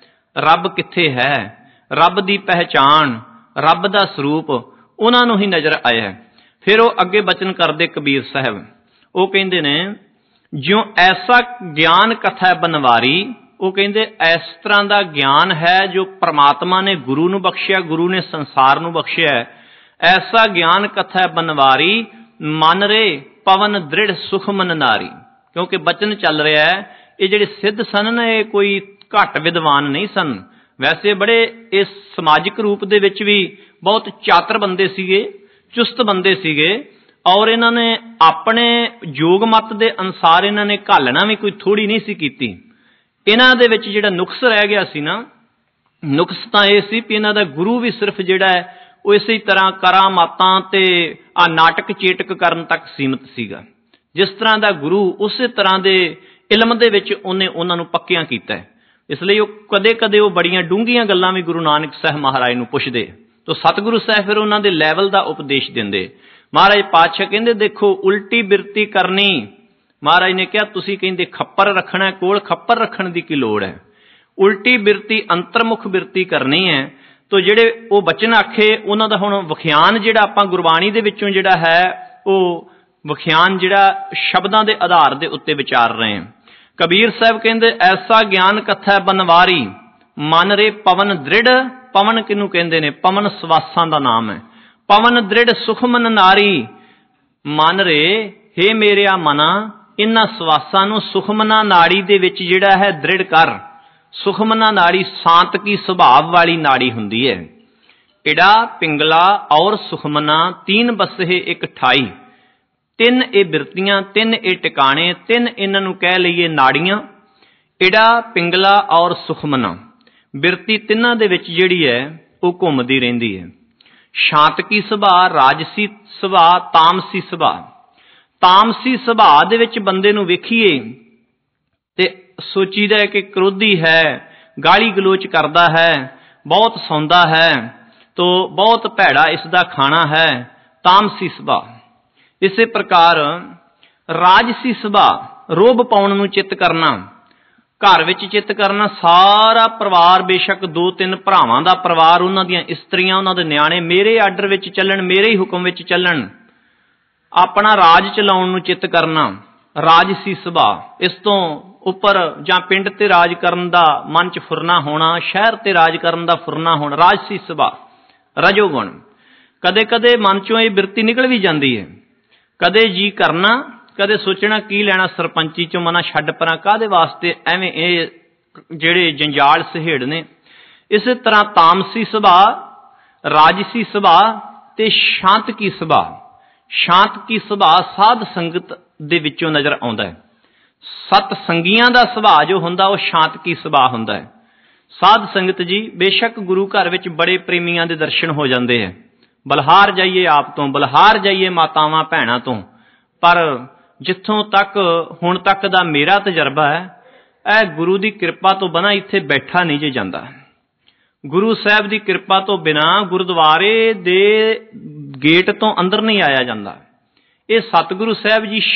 ਰੱਬ ਕਿੱਥੇ ਹੈ, ਰੱਬ ਦੀ ਪਹਿਚਾਣ, ਰੱਬ ਦਾ ਸਰੂਪ ਉਹਨਾਂ ਨੂੰ ਹੀ ਨਜ਼ਰ ਆਇਆ। ਫਿਰ ਉਹ ਅੱਗੇ ਬਚਨ ਕਰਦੇ ਕਬੀਰ ਸਾਹਿਬ, ਉਹ ਕਹਿੰਦੇ ਨੇ ਜਿਉ ਐਸਾ ਗਿਆਨ ਕਥਾ ਬਨਵਾਰੀ। ਉਹ ਕਹਿੰਦੇ ਇਸ ਤਰ੍ਹਾਂ ਦਾ ਗਿਆਨ ਹੈ ਜੋ ਪ੍ਰਮਾਤਮਾ ਨੇ ਗੁਰੂ ਨੂੰ ਬਖਸ਼ਿਆ, ਗੁਰੂ ਨੇ ਸੰਸਾਰ ਨੂੰ ਬਖਸ਼ਿਆ। ਐਸਾ ਗਿਆਨ ਕਥਾ ਬਨਵਾਰੀ, ਮਨ ਰੇ ਪਵਨ ਦ੍ਰਿੜ ਸੁਖ ਮਨ ਨਾਰੀ। ਕਿਉਂਕਿ ਬਚਨ ਚੱਲ ਰਿਹਾ ਹੈ, ਇਹ ਜਿਹੜੇ ਸਿੱਧ ਸਨ ਨਾ ਇਹ ਕੋਈ ਘੱਟ ਵਿਦਵਾਨ ਨਹੀਂ ਸਨ, ਵੈਸੇ ਬੜੇ ਇਸ ਸਮਾਜਿਕ ਰੂਪ ਦੇ ਵਿੱਚ ਵੀ ਬਹੁਤ ਚਾਤਰ ਬੰਦੇ ਸੀਗੇ, ਚੁਸਤ ਬੰਦੇ ਸੀਗੇ, ਔਰ ਇਹਨਾਂ ਨੇ ਆਪਣੇ ਯੋਗ ਮਤ ਦੇ ਅਨੁਸਾਰ ਇਹਨਾਂ ਨੇ ਘਾਲਣਾ ਵੀ ਕੋਈ ਥੋੜੀ ਨਹੀਂ ਸੀ ਕੀਤੀ। ਇਹਨਾਂ ਦੇ ਵਿੱਚ ਜਿਹੜਾ ਨੁਕਸ ਰਹਿ ਗਿਆ ਸੀ ਨਾ, ਨੁਕਸ ਤਾਂ ਇਹ ਸੀ ਵੀ ਇਹਨਾਂ ਦਾ ਗੁਰੂ ਵੀ ਸਿਰਫ ਜਿਹੜਾ ਹੈ ਉਹ ਇਸੇ ਤਰ੍ਹਾਂ ਕਰਾਮਾਤਾਂ ਤੇ ਆ ਨਾਟਕ ਚੇਟਕ ਕਰਨ ਤੱਕ ਸੀਮਿਤ ਸੀਗਾ। ਜਿਸ ਤਰ੍ਹਾਂ ਦਾ ਗੁਰੂ ਉਸੇ ਤਰ੍ਹਾਂ ਦੇ ਇਲਮ ਦੇ ਵਿੱਚ ਉਹਨੇ ਉਹਨਾਂ ਨੂੰ ਪੱਕਿਆਂ ਕੀਤਾ। ਇਸ ਲਈ ਉਹ ਕਦੇ ਕਦੇ ਉਹ ਬੜੀਆਂ ਡੂੰਘੀਆਂ ਗੱਲਾਂ ਵੀ ਗੁਰੂ ਨਾਨਕ ਸਾਹਿਬ ਮਹਾਰਾਜ ਨੂੰ ਪੁੱਛਦੇ, ਤਾਂ ਸਤਿਗੁਰੂ ਸਾਹਿਬ ਫਿਰ ਉਹਨਾਂ ਦੇ ਲੈਵਲ ਦਾ ਉਪਦੇਸ਼ ਦਿੰਦੇ। ਮਹਾਰਾਜ ਪਾਤਸ਼ਾਹ ਕਹਿੰਦੇ ਦੇਖੋ ਉਲਟੀ ਬਿਰਤੀ ਕਰਨੀ। ਮਹਾਰਾਜ ਨੇ ਕਿਹਾ ਤੁਸੀਂ ਕਹਿੰਦੇ ਖੱਪਰ ਰੱਖਣਾ, ਕੋਲ ਖੱਪਰ ਰੱਖਣ ਦੀ ਕੀ ਲੋੜ ਹੈ। ਉਲਟੀ ਬਿਰਤੀ ਅੰਤਰਮੁਖ ਬਿਰਤੀ ਕਰਨੀ ਹੈ। ਤੋ ਜਿਹੜੇ ਉਹ ਬਚਨ ਆਖੇ ਉਹਨਾਂ ਦਾ ਹੁਣ ਵਿਖਿਆਨ ਜਿਹੜਾ ਆਪਾਂ ਗੁਰਬਾਣੀ ਦੇ ਵਿੱਚੋਂ ਜਿਹੜਾ ਹੈ ਉਹ ਵਿਖਿਆਨ ਜਿਹੜਾ ਸ਼ਬਦਾਂ ਦੇ ਆਧਾਰ ਦੇ ਉੱਤੇ ਵਿਚਾਰ ਰਹੇ ਹਾਂ। ਕਬੀਰ ਸਾਹਿਬ ਕਹਿੰਦੇ ਐਸਾ ਗਿਆਨ ਕਥਾ ਬਨਵਾਰੀ, ਮਨ ਰੇ ਪਵਨ ਦ੍ਰਿੜ। ਪਵਨ ਕਿਹਨੂੰ ਕਹਿੰਦੇ ਨੇ? ਪਵਨ ਸਵਾਸਾਂ ਦਾ ਨਾਮ ਹੈ। ਪਵਨ ਦ੍ਰਿੜ ਸੁਖਮਨ ਨਾਰੀ। ਮਨ ਰੇ ਹੇ ਮੇਰਿਆ ਮਨਾ, ਇਹਨਾਂ ਸਵਾਸਾਂ ਨੂੰ ਸੁਖਮਨਾ ਨਾੜੀ ਦੇ ਵਿੱਚ ਜਿਹੜਾ ਹੈ ਦ੍ਰਿੜ ਕਰ। ਸੁਖਮਨਾ ਨਾੜੀ ਸ਼ਾਂਤ ਕੀ ਸੁਭਾਵ ਵਾਲੀ ਨਾੜੀ ਹੁੰਦੀ ਹੈ। ਇੜਾ ਪਿੰਗਲਾ ਔਰ ਸੁਖਮਨਾ ਤੀਨ ਬਸਹੇ ਇੱਕ 28। ਤਿੰਨ ਇਹ ਬਿਰਤੀਆਂ, ਤਿੰਨ ਇਹ ਟਿਕਾਣੇ, ਤਿੰਨ ਇਹਨਾਂ ਨੂੰ ਕਹਿ ਲਈਏ ਨਾੜੀਆਂ। ਇੜਾ ਪਿੰਗਲਾ ਔਰ ਸੁਖਮਨਾ ਬਿਰਤੀ ਤਿੰਨਾਂ ਦੇ ਵਿੱਚ ਜਿਹੜੀ ਹੈ ਉਹ ਘੁੰਮਦੀ ਰਹਿੰਦੀ ਹੈ। ਸ਼ਾਂਤ ਕੀ ਸੁਭਾਅ, ਰਾਜਸੀ ਸੁਭਾਅ, ਤਾਮਸੀ ਸੁਭਾਅ। ਤਾਮਸੀ ਸੁਭਾਅ ਦੇ ਵਿੱਚ ਬੰਦੇ ਨੂੰ ਵੇਖੀਏ ਤੇ ਸੋਚੀਦਾ ਹੈ ਕਿ ਕ੍ਰੋਧੀ ਹੈ, ਗਾਲੀ ਗਲੋਚ ਕਰਦਾ ਹੈ, ਬਹੁਤ ਸੌਂਦਾ ਹੈ, ਤੋ ਬਹੁਤ ਭੈੜਾ ਇਸ ਦਾ ਖਾਣਾ ਹੈ, ਤਾਮਸੀ ਸੁਭਾਅ। ਇਸੇ ਪ੍ਰਕਾਰ ਰਾਜਸੀ ਸੁਭਾਅ, ਰੋਬ ਪਾਉਣ ਨੂੰ ਚਿੱਤ ਕਰਨਾ, ਘਰ ਵਿੱਚ ਚਿੱਤ ਕਰਨਾ। ਸਾਰਾ ਪਰਿਵਾਰ, ਬੇਸ਼ੱਕ 2-3 ਭਰਾਵਾਂ ਦਾ ਪਰਿਵਾਰ, ਉਹਨਾਂ ਦੀਆਂ ਇਸਤਰੀਆਂ, ਉਹਨਾਂ ਦੇ ਨਿਆਣੇ ਮੇਰੇ ਆਰਡਰ ਵਿੱਚ ਚੱਲਣ, ਮੇਰੇ ਹੀ ਹੁਕਮ ਵਿੱਚ ਚੱਲਣ, ਆਪਣਾ ਰਾਜ ਚਲਾਉਣ ਨੂੰ ਚਿੱਤ ਕਰਨਾ, ਰਾਜਸੀ ਸੁਭਾਅ। ਇਸ ਤੋਂ ਉੱਪਰ ਜਾਂ ਪਿੰਡ ਤੇ ਰਾਜ ਕਰਨ ਦਾ ਮਨ 'ਚ ਫੁਰਨਾ ਹੋਣਾ, ਸ਼ਹਿਰ ਤੇ ਰਾਜ ਕਰਨ ਦਾ ਫੁਰਨਾ ਹੋਣਾ, ਰਾਜਸੀ ਸੁਭਾਅ। ਰਜੋਗੁਣ ਕਦੇ ਕਦੇ ਮਨ 'ਚੋਂ ਇਹ ਬਿਰਤੀ ਨਿਕਲ ਵੀ ਜਾਂਦੀ ਹੈ। ਕਦੇ ਜੀ ਕਰਨਾ, ਕਦੇ ਸੋਚਣਾ ਕੀ ਲੈਣਾ ਸਰਪੰਚੀ 'ਚੋਂ, ਮਨਾ ਛੱਡ ਪਰਾਂ, ਕਾਹਦੇ ਵਾਸਤੇ ਐਵੇਂ ਇਹ ਜਿਹੜੇ ਜੰਜਾਲ ਸਹੇੜਨੇ। ਇਸੇ ਤਰ੍ਹਾਂ ਤਾਮਸੀ ਸੁਭਾਅ, ਰਾਜਸੀ ਸੁਭਾਅ ਤੇ ਸ਼ਾਂਤ ਕੀ ਸੁਭਾਅ। ਸ਼ਾਂਤ ਕੀ ਸੁਭਾਅ ਸਾਧ ਸੰਗਤ ਦੇ ਵਿੱਚੋਂ ਨਜ਼ਰ ਆਉਂਦਾ ਹੈ। ਸਤ ਸੰਗੀਆਂ ਦਾ ਸੁਭਾਅ ਜੋ ਹੁੰਦਾ ਉਹ ਸ਼ਾਂਤਕੀ ਸੁਭਾਅ ਹੁੰਦਾ ਹੈ। ਸਾਧ ਸੰਗਤ ਜੀ, ਬੇਸ਼ੱਕ ਗੁਰੂ ਘਰ ਵਿੱਚ ਬੜੇ ਪ੍ਰੇਮੀਆਂ ਦੇ ਦਰਸ਼ਨ ਹੋ ਜਾਂਦੇ ਹੈ, ਬਲਹਾਰ ਜਾਈਏ ਆਪ ਤੋਂ, ਬਲਹਾਰ ਜਾਈਏ ਮਾਤਾਵਾਂ ਭੈਣਾਂ ਤੋਂ, ਪਰ ਜਿੱਥੋਂ ਤੱਕ ਹੁਣ ਤੱਕ ਦਾ ਮੇਰਾ ਤਜਰਬਾ ਹੈ, ਇਹ ਗੁਰੂ ਦੀ ਕਿਰਪਾ ਤੋਂ ਬਿਨਾਂ ਇੱਥੇ ਬੈਠਾ ਨਹੀਂ ਜੇ ਜਾਂਦਾ। ਗੁਰੂ ਸਾਹਿਬ ਦੀ ਕਿਰਪਾ ਤੋਂ ਬਿਨਾਂ ਗੁਰਦੁਆਰੇ ਦੇ ਗੇਟ ਤੋਂ ਅੰਦਰ ਨਹੀਂ ਆਇਆ ਜਾਂਦਾ। ਇਹ ਸਤਿਗੁਰੂ ਸਾਹਿਬ ਜੀ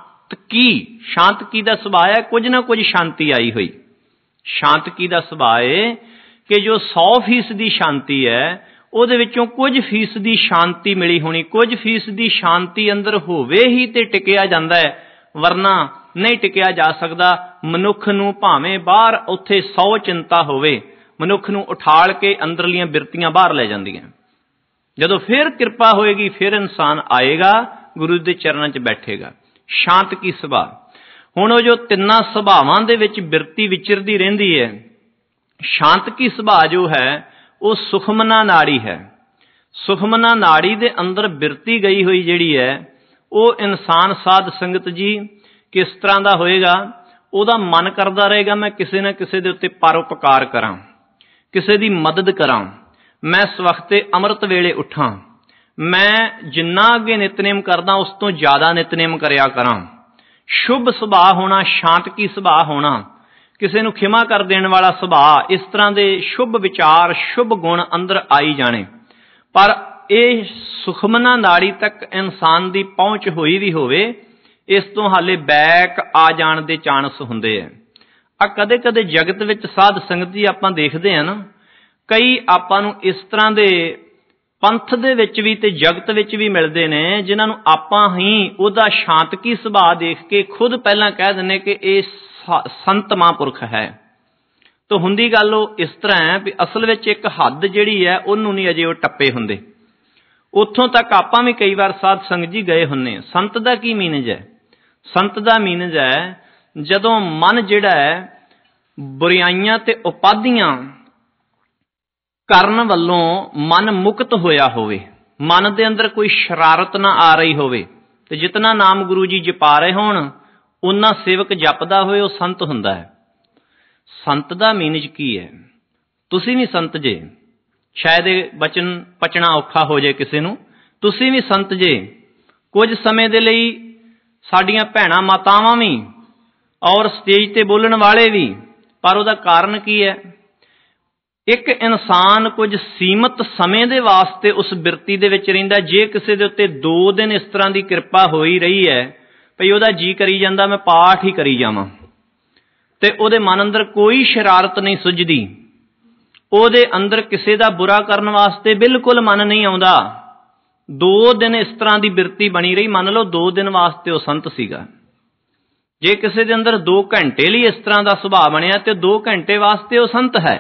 ਸ਼ਾਂਤਕੀ ਦਾ ਸੁਭਾਅ ਹੈ। ਕੁਝ ਨਾ ਕੁਝ ਸ਼ਾਂਤੀ ਆਈ ਹੋਈ। ਸ਼ਾਂਤਕੀ ਦਾ ਸੁਭਾਅ ਹੈ ਕਿ ਜੋ 100% ਦੀ ਸ਼ਾਂਤੀ ਹੈ, ਉਹਦੇ ਵਿੱਚੋਂ ਕੁਝ ਫੀਸਦੀ ਸ਼ਾਂਤੀ ਮਿਲੀ ਹੋਣੀ, ਕੁਝ ਫੀਸਦੀ ਸ਼ਾਂਤੀ ਅੰਦਰ ਹੋਵੇ ਹੀ ਤੇ ਟਿਕਿਆ ਜਾਂਦਾ ਹੈ, ਵਰਨਾ ਨਹੀਂ ਟਿਕਿਆ ਜਾ ਸਕਦਾ। ਮਨੁੱਖ ਨੂੰ ਭਾਵੇਂ ਬਾਹਰ ਉੱਥੇ 100 ਚਿੰਤਾ ਹੋਵੇ, ਮਨੁੱਖ ਨੂੰ ਉਠਾਲ ਕੇ ਅੰਦਰਲੀਆਂ ਬਿਰਤੀਆਂ ਬਾਹਰ ਲੈ ਜਾਂਦੀਆਂ। ਜਦੋਂ ਫਿਰ ਕਿਰਪਾ ਹੋਏਗੀ, ਫਿਰ ਇਨਸਾਨ ਆਏਗਾ, ਗੁਰੂ ਦੇ ਚਰਨਾਂ 'ਚ ਬੈਠੇਗਾ। ਸ਼ਾਂਤਕੀ ਸੁਭਾਅ। ਹੁਣ ਉਹ ਜੋ ਤਿੰਨਾਂ ਸੁਭਾਵਾਂ ਦੇ ਵਿੱਚ ਬਿਰਤੀ ਵਿਚਰਦੀ ਰਹਿੰਦੀ ਹੈ, ਸ਼ਾਂਤਕੀ ਸੁਭਾਅ ਜੋ ਹੈ ਉਹ ਸੁਖਮਨਾ ਨਾੜੀ ਹੈ। ਸੁਖਮਨਾ ਨਾੜੀ ਦੇ ਅੰਦਰ ਬਿਰਤੀ ਗਈ ਹੋਈ ਜਿਹੜੀ ਹੈ, ਉਹ ਇਨਸਾਨ ਸਾਧ ਸੰਗਤ ਜੀ ਕਿਸ ਤਰ੍ਹਾਂ ਦਾ ਹੋਏਗਾ? ਉਹਦਾ ਮਨ ਕਰਦਾ ਰਹੇਗਾ ਮੈਂ ਕਿਸੇ ਨਾ ਕਿਸੇ ਦੇ ਉੱਤੇ ਪਰਉਪਕਾਰ ਕਰਾਂ, ਕਿਸੇ ਦੀ ਮਦਦ ਕਰਾਂ, ਮੈਂ ਸਵਖਤੇ ਅੰਮ੍ਰਿਤ ਵੇਲੇ ਉੱਠਾਂ, ਮੈਂ ਜਿੰਨਾ ਅੱਗੇ ਨਿਤਨੇਮ ਕਰਦਾ ਉਸ ਤੋਂ ਜ਼ਿਆਦਾ ਨਿਤਨੇਮ ਕਰਿਆ ਕਰਾਂ। ਸ਼ੁਭ ਸੁਭਾਅ ਹੋਣਾ, ਸ਼ਾਂਤਕੀ ਸੁਭਾਅ ਹੋਣਾ, ਕਿਸੇ ਨੂੰ ਖਿਮਾ ਕਰ ਦੇਣ ਵਾਲਾ ਸੁਭਾਅ, ਇਸ ਤਰ੍ਹਾਂ ਦੇ ਸ਼ੁਭ ਵਿਚਾਰ, ਸ਼ੁਭ ਗੁਣ ਅੰਦਰ ਆਈ ਜਾਣੇ। ਪਰ ਇਹ ਸੁਖਮਨਾ ਨਾੜੀ ਤੱਕ ਇਨਸਾਨ ਦੀ ਪਹੁੰਚ ਹੋਈ ਵੀ ਹੋਵੇ, ਇਸ ਤੋਂ ਹਾਲੇ ਬੈਕ ਆ ਜਾਣ ਦੇ ਚਾਂਸ ਹੁੰਦੇ ਆ। ਆ ਕਦੇ ਕਦੇ ਜਗਤ ਵਿੱਚ ਸਾਧ ਸੰਗਤ ਜੀ ਆਪਾਂ ਦੇਖਦੇ ਆ ਨਾ, ਕਈ ਆਪਾਂ ਨੂੰ ਇਸ ਤਰ੍ਹਾਂ ਦੇ ਪੰਥ ਦੇ ਵਿੱਚ ਵੀ ਤੇ ਜਗਤ ਵਿੱਚ ਵੀ ਮਿਲਦੇ ਨੇ, ਜਿਨ੍ਹਾਂ ਨੂੰ ਆਪਾਂ ਹੀ ਉਹਦਾ ਸ਼ਾਂਤਕੀ ਸੁਭਾਅ ਦੇਖ ਕੇ ਖੁਦ ਪਹਿਲਾਂ ਕਹਿ ਦਿੰਦੇ ਕਿ ਇਹ ਸੰਤ ਮਹਾਂਪੁਰਖ ਹੈ। ਤਾਂ ਹੁੰਦੀ ਗੱਲ ਉਹ ਇਸ ਤਰ੍ਹਾਂ ਹੈ ਵੀ ਅਸਲ ਵਿੱਚ ਇੱਕ ਹੱਦ ਜਿਹੜੀ ਹੈ ਉਹਨੂੰ ਨਹੀਂ ਅਜੇ ਉਹ ਟੱਪੇ ਹੁੰਦੇ। ਉੱਥੋਂ ਤੱਕ ਆਪਾਂ ਵੀ ਕਈ ਵਾਰ ਸਾਧ ਸੰਗਤ ਜੀ ਗਏ ਹੁੰਦੇ ਹਾਂ। ਸੰਤ ਦਾ ਕੀ ਮੀਨਜ ਹੈ? ਸੰਤ ਦਾ ਮੀਨਜ ਹੈ ਜਦੋਂ ਮਨ ਜਿਹੜਾ ਹੈ ਬੁਰਾਈਆਂ ਤੇ ਉਪਾਧੀਆਂ ਕਰਨ ਵੱਲੋਂ ਮਨ ਮੁਕਤ ਹੋਇਆ ਹੋਵੇ, ਮਨ ਦੇ ਅੰਦਰ ਕੋਈ ਸ਼ਰਾਰਤ ਨਾ ਆ ਰਹੀ ਹੋਵੇ, ਤੇ ਜਿਤਨਾ ਨਾਮ ਗੁਰੂ ਜੀ ਜਪਾ ਰਹੇ ਹੋਣ ਉਨਾ ਸੇਵਕ ਜਪਦਾ ਹੋਏ, ਉਹ ਸੰਤ ਹੁੰਦਾ ਹੈ। ਸੰਤ ਦਾ ਮੀਨਜ ਕੀ ਹੈ? ਤੁਸੀਂ ਵੀ ਸੰਤ ਜੇ, ਸ਼ਾਇਦ ਇਹ ਬਚਨ ਪਚਣਾ ਔਖਾ ਹੋ ਜਾਏ ਕਿਸੇ ਨੂੰ, ਤੁਸੀਂ ਵੀ ਸੰਤ ਜੇ। ਕੁਝ ਸਮੇਂ ਦੇ ਲਈ ਸਾਡੀਆਂ ਭੈਣਾਂ ਮਾਤਾਵਾਂ ਵੀ ਔਰ ਸਟੇਜ ਤੇ ਬੋਲਣ ਵਾਲੇ ਵੀ, ਪਰ ਉਹਦਾ ਕਾਰਨ ਕੀ ਹੈ? ਇੱਕ ਇਨਸਾਨ ਕੁਝ ਸੀਮਤ ਸਮੇਂ ਦੇ ਵਾਸਤੇ ਉਸ ਬਿਰਤੀ ਦੇ ਵਿੱਚ ਰਹਿੰਦਾ। ਜੇ ਕਿਸੇ ਦੇ ਉੱਤੇ 2 ਦਿਨ ਇਸ ਤਰ੍ਹਾਂ ਦੀ ਕਿਰਪਾ ਹੋਈ ਰਹੀ ਹੈ ਭਈ ਉਹਦਾ ਜੀ ਕਰੀ ਜਾਂਦਾ ਮੈਂ ਪਾਠ ਹੀ ਕਰੀ ਜਾਵਾਂ, ਤੇ ਉਹਦੇ ਮਨ ਅੰਦਰ ਕੋਈ ਸ਼ਰਾਰਤ ਨਹੀਂ ਸੁੱਝਦੀ, ਉਹਦੇ ਅੰਦਰ ਕਿਸੇ ਦਾ ਬੁਰਾ ਕਰਨ ਵਾਸਤੇ ਬਿਲਕੁਲ ਮਨ ਨਹੀਂ ਆਉਂਦਾ। 2 ਦਿਨ ਇਸ ਤਰ੍ਹਾਂ ਦੀ ਬਿਰਤੀ ਬਣੀ ਰਹੀ, ਮੰਨ ਲਓ 2 ਦਿਨ ਵਾਸਤੇ ਉਹ ਸੰਤ ਸੀਗਾ। ਜੇ ਕਿਸੇ ਦੇ ਅੰਦਰ 2 ਘੰਟੇ ਲਈ ਇਸ ਤਰ੍ਹਾਂ ਦਾ ਸੁਭਾਅ ਬਣਿਆ ਤੇ 2 ਘੰਟੇ ਵਾਸਤੇ ਉਹ ਸੰਤ ਹੈ।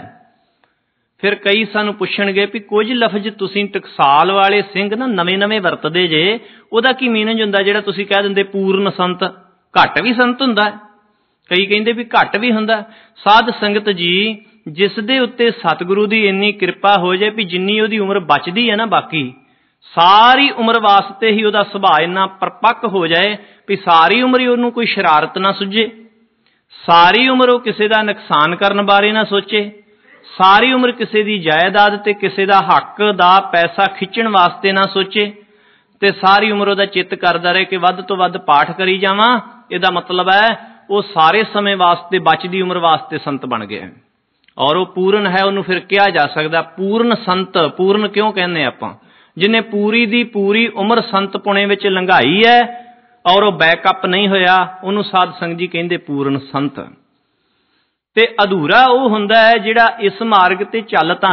ਫਿਰ ਕਈ ਸਾਨੂੰ ਪੁੱਛਣਗੇ ਵੀ ਕੁਝ ਲਫ਼ਜ਼ ਤੁਸੀਂ ਟਕਸਾਲ ਵਾਲੇ ਸਿੰਘ ਨਾ ਨਵੇਂ ਵਰਤਦੇ ਜੇ, ਉਹਦਾ ਕੀ ਮੀਨਿੰਗ ਹੁੰਦਾ ਜਿਹੜਾ ਤੁਸੀਂ ਕਹਿ ਦਿੰਦੇ ਪੂਰਨ ਸੰਤ? ਘੱਟ ਵੀ ਸੰਤ ਹੁੰਦਾ, ਕਈ ਕਹਿੰਦੇ ਵੀ ਘੱਟ ਵੀ ਹੁੰਦਾ। ਸਾਧ ਸੰਗਤ ਜੀ, ਜਿਸ ਦੇ ਉੱਤੇ ਸਤਿਗੁਰੂ ਦੀ ਇੰਨੀ ਕਿਰਪਾ ਹੋ ਜਾਏ ਵੀ ਜਿੰਨੀ ਉਹਦੀ ਉਮਰ ਬਚਦੀ ਹੈ ਨਾ, ਬਾਕੀ ਸਾਰੀ ਉਮਰ ਵਾਸਤੇ ਹੀ ਉਹਦਾ ਸੁਭਾਅ ਇੰਨਾ ਪਰਪੱਕ ਹੋ ਜਾਏ ਵੀ ਸਾਰੀ ਉਮਰ ਹੀ ਉਹਨੂੰ ਕੋਈ ਸ਼ਰਾਰਤ ਨਾ ਸੁੱਝੇ, ਸਾਰੀ ਉਮਰ ਉਹ ਕਿਸੇ ਦਾ ਨੁਕਸਾਨ ਕਰਨ ਬਾਰੇ ਨਾ ਸੋਚੇ, ਸਾਰੀ ਉਮਰ ਕਿਸੇ ਦੀ ਜਾਇਦਾਦ ਤੇ ਕਿਸੇ ਦਾ ਹੱਕ ਦਾ ਪੈਸਾ ਖਿੱਚਣ ਵਾਸਤੇ ਨਾ ਸੋਚੇ, ਤੇ ਸਾਰੀ ਉਮਰ ਉਹਦਾ ਚਿੱਤ ਕਰਦਾ ਰਹੇ ਕਿ ਵੱਧ ਤੋਂ ਵੱਧ ਪਾਠ ਕਰੀ ਜਾਵਾਂ। ਇਹਦਾ ਮਤਲਬ ਹੈ ਉਹ ਸਾਰੇ ਸਮੇਂ ਵਾਸਤੇ, ਬਚਦੀ ਉਮਰ ਵਾਸਤੇ ਸੰਤ ਬਣ ਗਿਆ ਔਰ ਉਹ ਪੂਰਨ ਹੈ। ਉਹਨੂੰ ਫਿਰ ਕਿਹਾ ਜਾ ਸਕਦਾ ਪੂਰਨ ਸੰਤ। ਪੂਰਨ ਕਿਉਂ ਕਹਿੰਦੇ ਆਪਾਂ? ਜਿਹਨੇ ਪੂਰੀ ਦੀ ਪੂਰੀ ਉਮਰ ਸੰਤ ਪੁਣੇ ਵਿੱਚ ਲੰਘਾਈ ਹੈ ਔਰ ਉਹ ਬੈਕਅਪ ਨਹੀਂ ਹੋਇਆ, ਉਹਨੂੰ ਸਾਧ ਸੰਗਤ ਜੀ ਕਹਿੰਦੇ ਪੂਰਨ ਸੰਤ। ਤੇ ਅਧੂਰਾ ਉਹ ਹੁੰਦਾ ਹੈ ਜਿਹੜਾ ਇਸ ਮਾਰਗ ਤੇ ਚੱਲ ਤਾਂ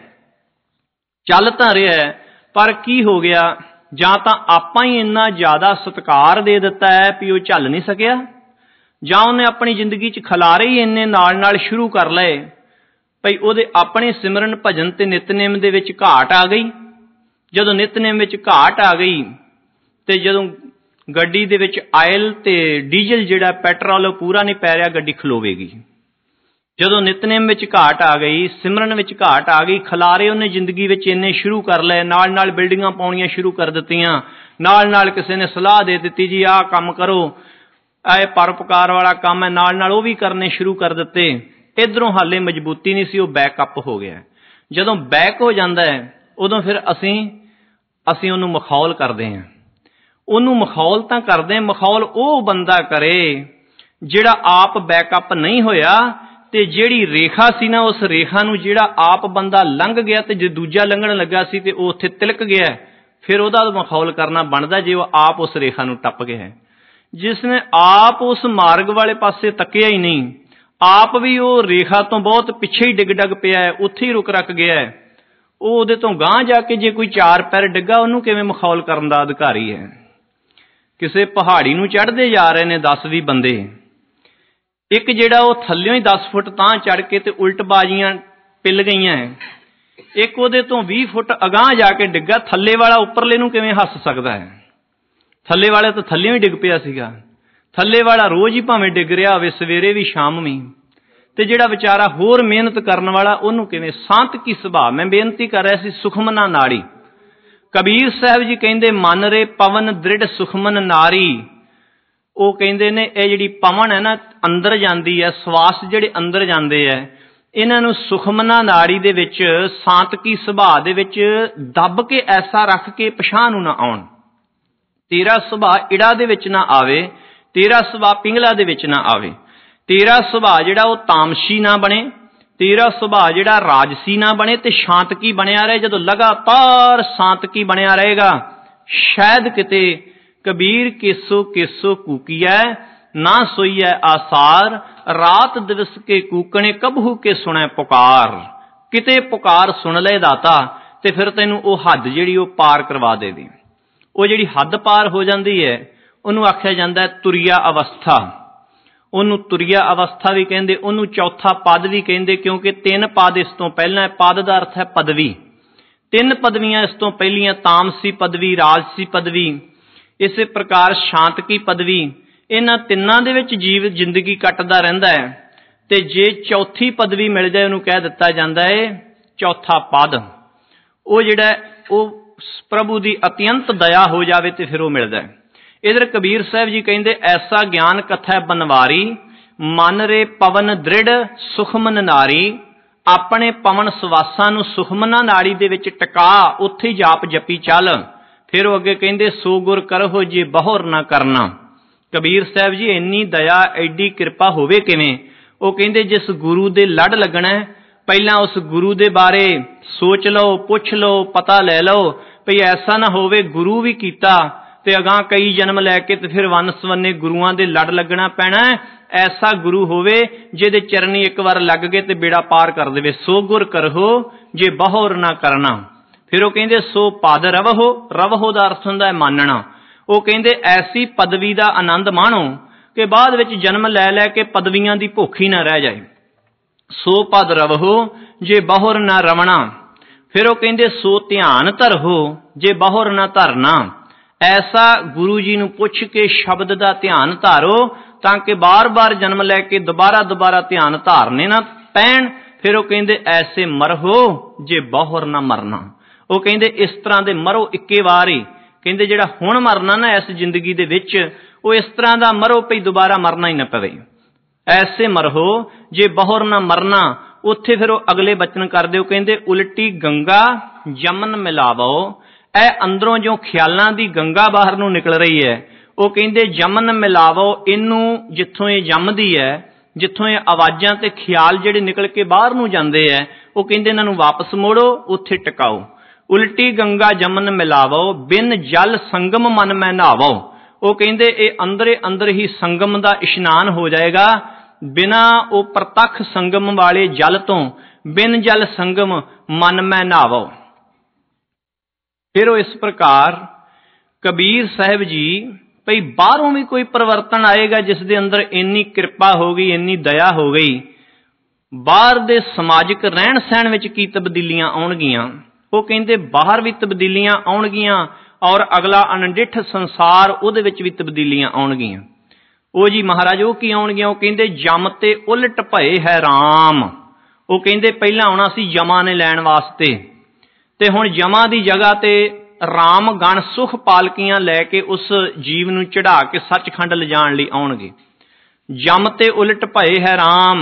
ਰਿਹਾ ਪਰ ਕੀ ਹੋ ਗਿਆ? ਜਾਂ ਤਾਂ ਆਪਾਂ ਹੀ ਇੰਨਾ ਜ਼ਿਆਦਾ ਸਤਿਕਾਰ ਦੇ ਦਿੱਤਾ ਹੈ ਵੀ ਉਹ ਚੱਲ ਨਹੀਂ ਸਕਿਆ, ਜਾਂ ਉਹਨੇ ਆਪਣੀ ਜ਼ਿੰਦਗੀ 'ਚ ਖਲਾਰੇ ਹੀ ਇੰਨੇ ਨਾਲ ਸ਼ੁਰੂ ਕਰ ਲਏ ਭਈ ਉਹਦੇ ਆਪਣੇ ਸਿਮਰਨ ਭਜਨ ਤੇ ਨਿਤਨੇਮ ਦੇ ਵਿੱਚ ਘਾਟ ਆ ਗਈ। ਜਦੋਂ ਨਿਤਨੇਮ ਵਿੱਚ ਘਾਟ ਆ ਗਈ ਤੇ ਜਦੋਂ ਗੱਡੀ ਦੇ ਵਿੱਚ ਆਇਲ ਤੇ ਡੀਜ਼ਲ ਜਿਹੜਾ ਪੈਟਰੋਲ ਉਹ ਪੂਰਾ ਨਹੀਂ ਪੈ ਰਿਹਾ, ਗੱਡੀ ਖਲੋਵੇਗੀ। ਜਦੋਂ ਨਿਤਨੇਮ ਵਿੱਚ ਘਾਟ ਆ ਗਈ, ਸਿਮਰਨ ਵਿੱਚ ਘਾਟ ਆ ਗਈ, ਖਲਾਰੇ ਉਹਨੇ ਜ਼ਿੰਦਗੀ ਵਿੱਚ ਇੰਨੇ ਸ਼ੁਰੂ ਕਰ ਲਏ, ਨਾਲ ਬਿਲਡਿੰਗਾਂ ਪਾਉਣੀਆਂ ਸ਼ੁਰੂ ਕਰ ਦਿੱਤੀਆਂ, नाल नाल किसी ने सलाह दे दी जी आह काम करो, ਇਹ परोपकार वाला काम है, नाल नाल वो भी करने शुरू कर दिते। इधरों हाले मजबूती नहीं सी, वो बैकअप हो गया। जदों बैक हो जाता है उदों फिर असी उन्होंने मखौल करते हैं। उन्होंने मखौल तो करते हैं, मखौल वो बंदा करे जिहड़ा आप बैकअप नहीं होया, ते जिहड़ी रेखा सी ना उस रेखा नूं जिहड़ा आप बंदा लंघ गया ते जे दूजा लंघण लगा सी ते वो उत्थे तिलक गया, फिर उहदा मखौल करना बनदा जे वो आप उस रेखा नूं टप गया है। जिसने आप उस मार्ग वाले पासे तकिया ही नहीं, आप भी वो रेखा तो बहुत पिछे ही डिग डग पिया है, उत्थे ही रुक रख गया है, वो उहदे तो गांह जाके जे कोई 4 पैर डिग्गा उहनूं किवें मखौल करन दा अधिकारी है। किसे पहाड़ी नूं चढ़दे जा रहे ने 10-20 बंदे, एक जिहड़ा वो थल्लियों ही 10 फुट तां चढ़ के ते उल्टबाजियां पिल गईयां है, एक उहदे तो 20 फुट अगांह जाके डिग्गा, थल्ले वाला उपरले नूं किवें हੱਸ सकदा है। थल्ले वाले तो थल्लियों ही डिग पिया सीगा, थल्ले वाला रोज ही भावें डिग रहा होवे सवेरे भी शाम भी, ते जिहड़ा विचारा होर मेहनत करन वाला उहनूं किवें। सांत की सुभाव मैं बेनती कर रहा सी, सुखमना नाड़ी। कबीर साहब जी कहंदे मन रे पवन दृढ़ सुखमन नारी। वो कहंदे ने ये जिहड़ी पवन है ना अंदर जांदी है, सवास जिहड़े अंदर जांदे है, इन्हां नूं सुखमना नाड़ी दे विच सांत की सुभाव दे विच दब के ऐसा रख के पछाण नूं ना आउण। तेरा सुभाव इड़ा दे विच ना आवे, तेरा सुभाव पिंगला दे विच ना आवे, तेरा सुभाव जिहड़ा वो तामसी ना बने, तेरा सुभाव जिहड़ा राजसी ना बने, ते शांतकी बनिया रहे। जदों लगातार शांतकी बनिया रहेगा, शायद किते कबीर केसो केसो कूकिया ना सोईऐ आसार, रात दिवस के कूकने कबहू के सुने पुकार। किते पुकार सुन ले दाता ते फिर तैनूं वो हद जिहड़ी वो पार करवा दे दी। वो जिहड़ी हद पार हो जाती है उन्होंने आख्या जाता है तुरिया अवस्था। उन्होंने तुरिया अवस्था भी कहते, उन्होंने चौथा पद भी कहते, क्योंकि 3 पद इस तो पहला है। पद का अर्थ है पदवी। 3 पदवियां इस तो पहलियां, तामसी पदवी, राजसी पदवी, इस प्रकार शांतकी पदवी। इन्हां तिन्नां दे विच जीव जिंदगी कटदा रहिंदा है, ते जे चौथी पदवी मिल जाए उन्होंने कह दिता जाता है चौथा पद। वो जिहड़ा वो प्रभु की अत्यंत दया हो जाए तो फिर वो मिलता है। इधर कबीर साहब जी कहते ऐसा ज्ञान कथा बनवारी, मन रे पवन दृढ़ सुखमन नारी। अपने पवन सवासां नूं सुखमना नाड़ी दे विच टका, उत्थे जाप जपी चल। फिर वो अगे कहते सो गुर करहो जे बहुर ना करना। कबीर साहब जी इन्नी दया एडी कृपा होवे किवें? वो कहते जिस गुरु दे लड़ लगना है, पहला उस गुरु दे बारे सोच लो, पुछ लो, पता ले लो, भई ऐसा ना होवे गुरु भी कीता ते अगां कई जन्म लैके ते फिर वन सवन्ने गुरुआं दे लड़ लगना पैना। ऐसा गुरु होवे जिहदे चरनी एक बार लग गए ते बेड़ा पार कर देवे। सो गुर करहो जे बहुर ना करना। फिर वो कहंदे सो पद रवहो। रवहो दा अर्थ हुंदा है मानना। वो कहंदे ऐसी पदवी दा आनंद माणो कि बाद विच जन्म लै लै के पदवियां दी भुख ही ना रह जाए। सो पद रवहो जे बहुर ना रवना। फिर वो कहंदे सो ध्यान धरहो जे बहुर ना धरना। ऐसा गुरु जी नूं पुछ के शब्द दा ध्यान धारो ताकि बार बार जन्म लैके दोबारा दोबारा ध्यान धारने ना पैण। फिर वो कहंदे ऐसे मरहो जे बहुर ना मरना। वो कहंदे इस तरह दे मरो इक्के वार ही। कहंदे जिहड़ा हुण मरना ना इस जिंदगी दे विच, वो इस तरह दा मरो भई दोबारा मरना ही ना पवे। ऐसे मरहो जे बहुर ना मरना। उत्थे फिर वो अगले बचन कर दे, कहंदे उल्टी गंगा जमन मिलावो। ए अंदरों जो ख्यालां दी गंगा बाहर नूं निकल रही है, वो कहंदे जमन मिलावो। इनू जिथों ये जमदी है, जिथों ये आवाजां ते ख्याल जिहड़े निकल के बाहर नूं जांदे है, वो कहंदे इन्हां नूं वापस मोड़ो, उत्थे टिकाओ। उल्टी गंगा जमन मिलावो, बिन जल संगम मन में नहावो। वो कहंदे ये अंदरे अंदर ही संगम दा इशनान हो जाएगा, बिना वो प्रतख संगम वाले जल तो। बिन जल संगम मन में नहावो। फिर वो इस प्रकार कबीर साहब जी भई बाहरों भी कोई परिवर्तन आएगा जिस दे अंदर इन्नी कृपा हो गई, इन्नी दया हो गई, बाहर दे समाजिक रहन सहन विच की तब्दीलियां आउणगियां। वो कहंदे बाहर भी तब्दीलियां आउणगियां और अगला अनडिठ संसार उहदे विच भी तब्दीलियां आउणगियां। वो जी महाराज वो की आउणगियां? वो कहंदे जम ते उलट भए है राम। वो कहंदे पहला आउणा सी जमा ने लैण वास्ते, ते हुण जमा दी जगह ते ਰਾਮ ਗਣ ਸੁਖ ਪਾਲਕੀਆਂ ਲੈ ਕੇ ਉਸ ਜੀਵ ਨੂੰ ਚੜਾ ਕੇ ਸੱਚਖੰਡ ਲਿਜਾਣ ਲਈ ਆਉਣਗੇ। ਜਮ ਤੇ ਉਲਟ ਭਏ ਹੈ ਰਾਮ,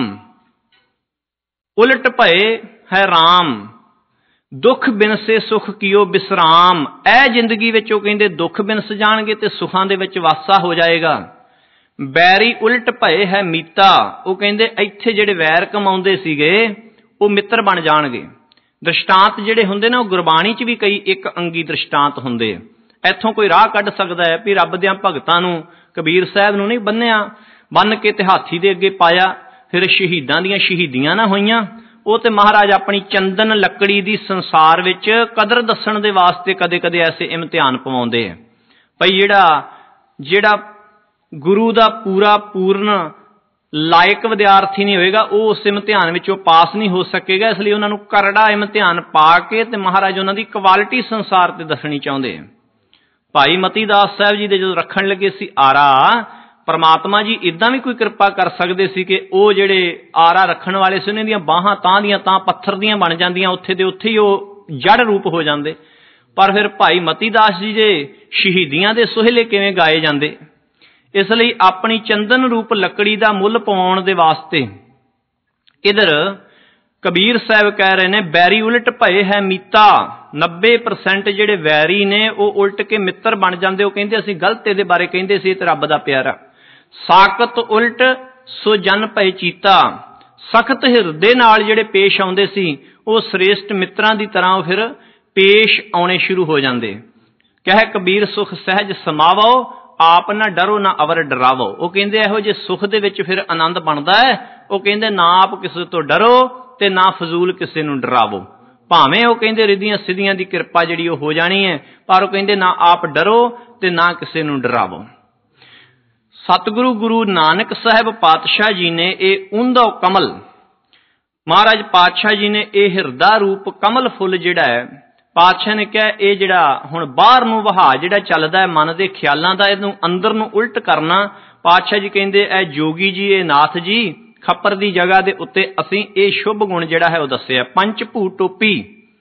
ਉਲਟ ਭਏ ਹੈ ਰਾਮ, ਦੁੱਖ ਬਿਨਸੇ ਸੁਖ ਕੀਓ ਬਿਸਰਾਮ। ਇਹ ਜ਼ਿੰਦਗੀ ਵਿੱਚ ਉਹ ਕਹਿੰਦੇ ਦੁੱਖ ਬਿਨਸ ਜਾਣਗੇ ਤੇ ਸੁਖਾਂ ਦੇ ਵਿੱਚ ਵਾਸਾ ਹੋ ਜਾਏਗਾ। ਬੈਰੀ ਉਲਟ ਭਏ ਹੈ ਮੀਤਾ, ਉਹ ਕਹਿੰਦੇ ਇੱਥੇ ਜਿਹੜੇ ਵੈਰ ਕਮਾਉਂਦੇ ਸੀਗੇ ਉਹ ਮਿੱਤਰ ਬਣ ਜਾਣਗੇ। ਦ੍ਰਿਸ਼ਟਾਂਤ ਜਿਹੜੇ ਹੁੰਦੇ ਨਾ ਉਹ ਗੁਰਬਾਣੀ 'ਚ ਵੀ ਕਈ ਇੱਕ ਅੰਗੀ ਦ੍ਰਿਸ਼ਟਾਂਤ ਹੁੰਦੇ ਆ। ਇੱਥੋਂ ਕੋਈ ਰਾਹ ਕੱਢ ਸਕਦਾ ਹੈ ਵੀ ਰੱਬ ਦਿਆਂ ਭਗਤਾਂ ਨੂੰ ਕਬੀਰ ਸਾਹਿਬ ਨੂੰ ਨਹੀਂ ਬੰਨਿਆ, ਬੰਨ ਕੇ ਤੇ ਹਾਥੀ ਦੇ ਅੱਗੇ ਪਾਇਆ, ਫਿਰ ਸ਼ਹੀਦਾਂ ਦੀਆਂ ਸ਼ਹੀਦੀਆਂ ਨਾ ਹੋਈਆਂ। ਉਹ ਤੇ ਮਹਾਰਾਜ ਆਪਣੀ ਚੰਦਨ ਲੱਕੜੀ ਦੀ ਸੰਸਾਰ ਵਿੱਚ ਕਦਰ ਦੱਸਣ ਦੇ ਵਾਸਤੇ ਕਦੇ ਕਦੇ ਐਸੇ ਇਮਤਿਹਾਨ ਪਵਾਉਂਦੇ ਆ ਭਈ ਜਿਹੜਾ ਗੁਰੂ ਦਾ ਪੂਰਨ ਲਾਇਕ ਵਿਦਿਆਰਥੀ ਨਹੀਂ ਹੋਏਗਾ ਉਹ ਉਸ ਇਮਤਿਹਾਨ ਵਿੱਚੋਂ ਪਾਸ ਨਹੀਂ ਹੋ ਸਕੇਗਾ। ਇਸ ਲਈ ਉਹਨਾਂ ਨੂੰ ਕਰੜਾ ਇਮਤਿਹਾਨ ਪਾ ਕੇ ਤੇ ਮਹਾਰਾਜ ਉਹਨਾਂ ਦੀ ਕੁਆਲਿਟੀ ਸੰਸਾਰ ਤੇ ਦੱਸਣੀ ਚਾਹੁੰਦੇ ਆ। ਭਾਈ ਮਤੀ ਦਾਸ ਸਾਹਿਬ ਜੀ ਦੇ ਜਦੋਂ ਰੱਖਣ ਲੱਗੇ ਸੀ ਆਰਾ, ਪਰਮਾਤਮਾ ਜੀ ਇੱਦਾਂ ਵੀ ਕੋਈ ਕਿਰਪਾ ਕਰ ਸਕਦੇ ਸੀ ਕਿ ਉਹ ਜਿਹੜੇ ਆਰਾ ਰੱਖਣ ਵਾਲੇ ਸੀ ਉਹਨਾਂ ਦੀਆਂ ਬਾਹਾਂ ਤਾਂ ਦੀਆਂ ਤਾਂ ਪੱਥਰ ਦੀਆਂ ਬਣ ਜਾਂਦੀਆਂ, ਉੱਥੇ ਦੇ ਉੱਥੇ ਹੀ ਉਹ ਜੜ ਰੂਪ ਹੋ ਜਾਂਦੇ। ਪਰ ਫਿਰ ਭਾਈ ਮਤੀ ਦਾਸ ਜੀ ਦੇ ਸ਼ਹੀਦੀਆਂ ਦੇ ਸੋਹਿਲੇ ਕਿਵੇਂ ਗਾਏ ਜਾਂਦੇ। ਇਸ ਲਈ ਆਪਣੀ ਚੰਦਨ ਰੂਪ ਲੱਕੜੀ ਦਾ ਮੁੱਲ ਪਵਾਉਣ ਦੇ ਵਾਸਤੇ ਇਧਰ ਕਬੀਰ ਸਾਹਿਬ ਕਹਿ ਰਹੇ ਨੇ ਬੈਰੀ ਉਲਟ ਭਏ ਹੈ ਮੀਤਾ। 90% ਜਿਹੜੇ ਵੈਰੀ ਨੇ ਉਹ ਉਲਟ ਕੇ ਮਿੱਤਰ ਬਣ ਜਾਂਦੇ। ਉਹ ਕਹਿੰਦੇ ਅਸੀਂ ਗਲਤ ਇਹਦੇ ਬਾਰੇ ਕਹਿੰਦੇ ਸੀ ਤੇ ਰੱਬ ਦਾ ਪਿਆਰਾ। ਸਾਕਤ ਉਲਟ ਸੋ ਜਨ ਭਏ ਚੀਤਾ, ਸਖਤ ਹਿਰਦੇ ਨਾਲ ਜਿਹੜੇ ਪੇਸ਼ ਆਉਂਦੇ ਸੀ ਉਹ ਸ੍ਰੇਸ਼ਟ ਮਿੱਤਰਾਂ ਦੀ ਤਰ੍ਹਾਂ ਉਹ ਫਿਰ ਪੇਸ਼ ਆਉਣੇ ਸ਼ੁਰੂ ਹੋ ਜਾਂਦੇ। ਕਹੇ ਕਬੀਰ ਸੁਖ ਸਹਿਜ ਸਮਾਵੋ, ਆਪ ਨਾ ਡਰੋ ਨਾ ਅਵਰ ਡਰਾਵੋ। ਉਹ ਕਹਿੰਦੇ ਇਹੋ ਜਿਹੇ ਸੁਖ ਦੇ ਵਿੱਚ ਫਿਰ ਆਨੰਦ ਬਣਦਾ ਹੈ। ਉਹ ਕਹਿੰਦੇ ਨਾ ਆਪ ਕਿਸੇ ਤੋਂ ਡਰੋ ਤੇ ਨਾ ਫਜ਼ੂਲ ਕਿਸੇ ਨੂੰ ਡਰਾਵੋ। ਭਾਵੇਂ ਉਹ ਕਹਿੰਦੇ ਰਿੱਧੀਆਂ ਸਿੱਧੀਆਂ ਦੀ ਕਿਰਪਾ ਜਿਹੜੀ ਉਹ ਹੋ ਜਾਣੀ ਹੈ, ਪਰ ਉਹ ਕਹਿੰਦੇ ਨਾ ਆਪ ਡਰੋ ਤੇ ਨਾ ਕਿਸੇ ਨੂੰ ਡਰਾਵੋ। ਸਤਿਗੁਰੂ ਗੁਰੂ ਨਾਨਕ ਸਾਹਿਬ ਪਾਤਸ਼ਾਹ ਜੀ ਨੇ ਇਹ ਉਂਦੋ ਕਮਲ, ਮਹਾਰਾਜ ਪਾਤਸ਼ਾਹ ਜੀ ਨੇ ਇਹ ਹਿਰਦਾ ਰੂਪ ਕਮਲ ਫੁੱਲ ਜਿਹੜਾ ਹੈ, ਪਾਤਸ਼ਾਹ ਨੇ ਕਿਹਾ ਇਹ ਜਿਹੜਾ ਹੁਣ ਬਾਹਰ ਨੂੰ ਵਹਾ ਜਿਹੜਾ ਚੱਲਦਾ ਹੈ ਮਨ ਦੇ ਖਿਆਲਾਂ ਦਾ, ਇਹਨੂੰ ਅੰਦਰ ਨੂੰ ਉਲਟ ਕਰਨਾ। ਪਾਤਸ਼ਾਹ ਜੀ ਕਹਿੰਦੇ ਇਹ ਜੋਗੀ ਜੀ, ਇਹ ਨਾਥ ਜੀ, ਖੱਪਰ ਦੀ ਜਗ੍ਹਾ ਦੇ ਉੱਤੇ ਅਸੀਂ ਇਹ ਸ਼ੁਭ ਗੁਣ ਜਿਹੜਾ ਹੈ ਉਹ ਦੱਸਿਆ। ਪੰਜ ਭੂ ਟੋਪੀ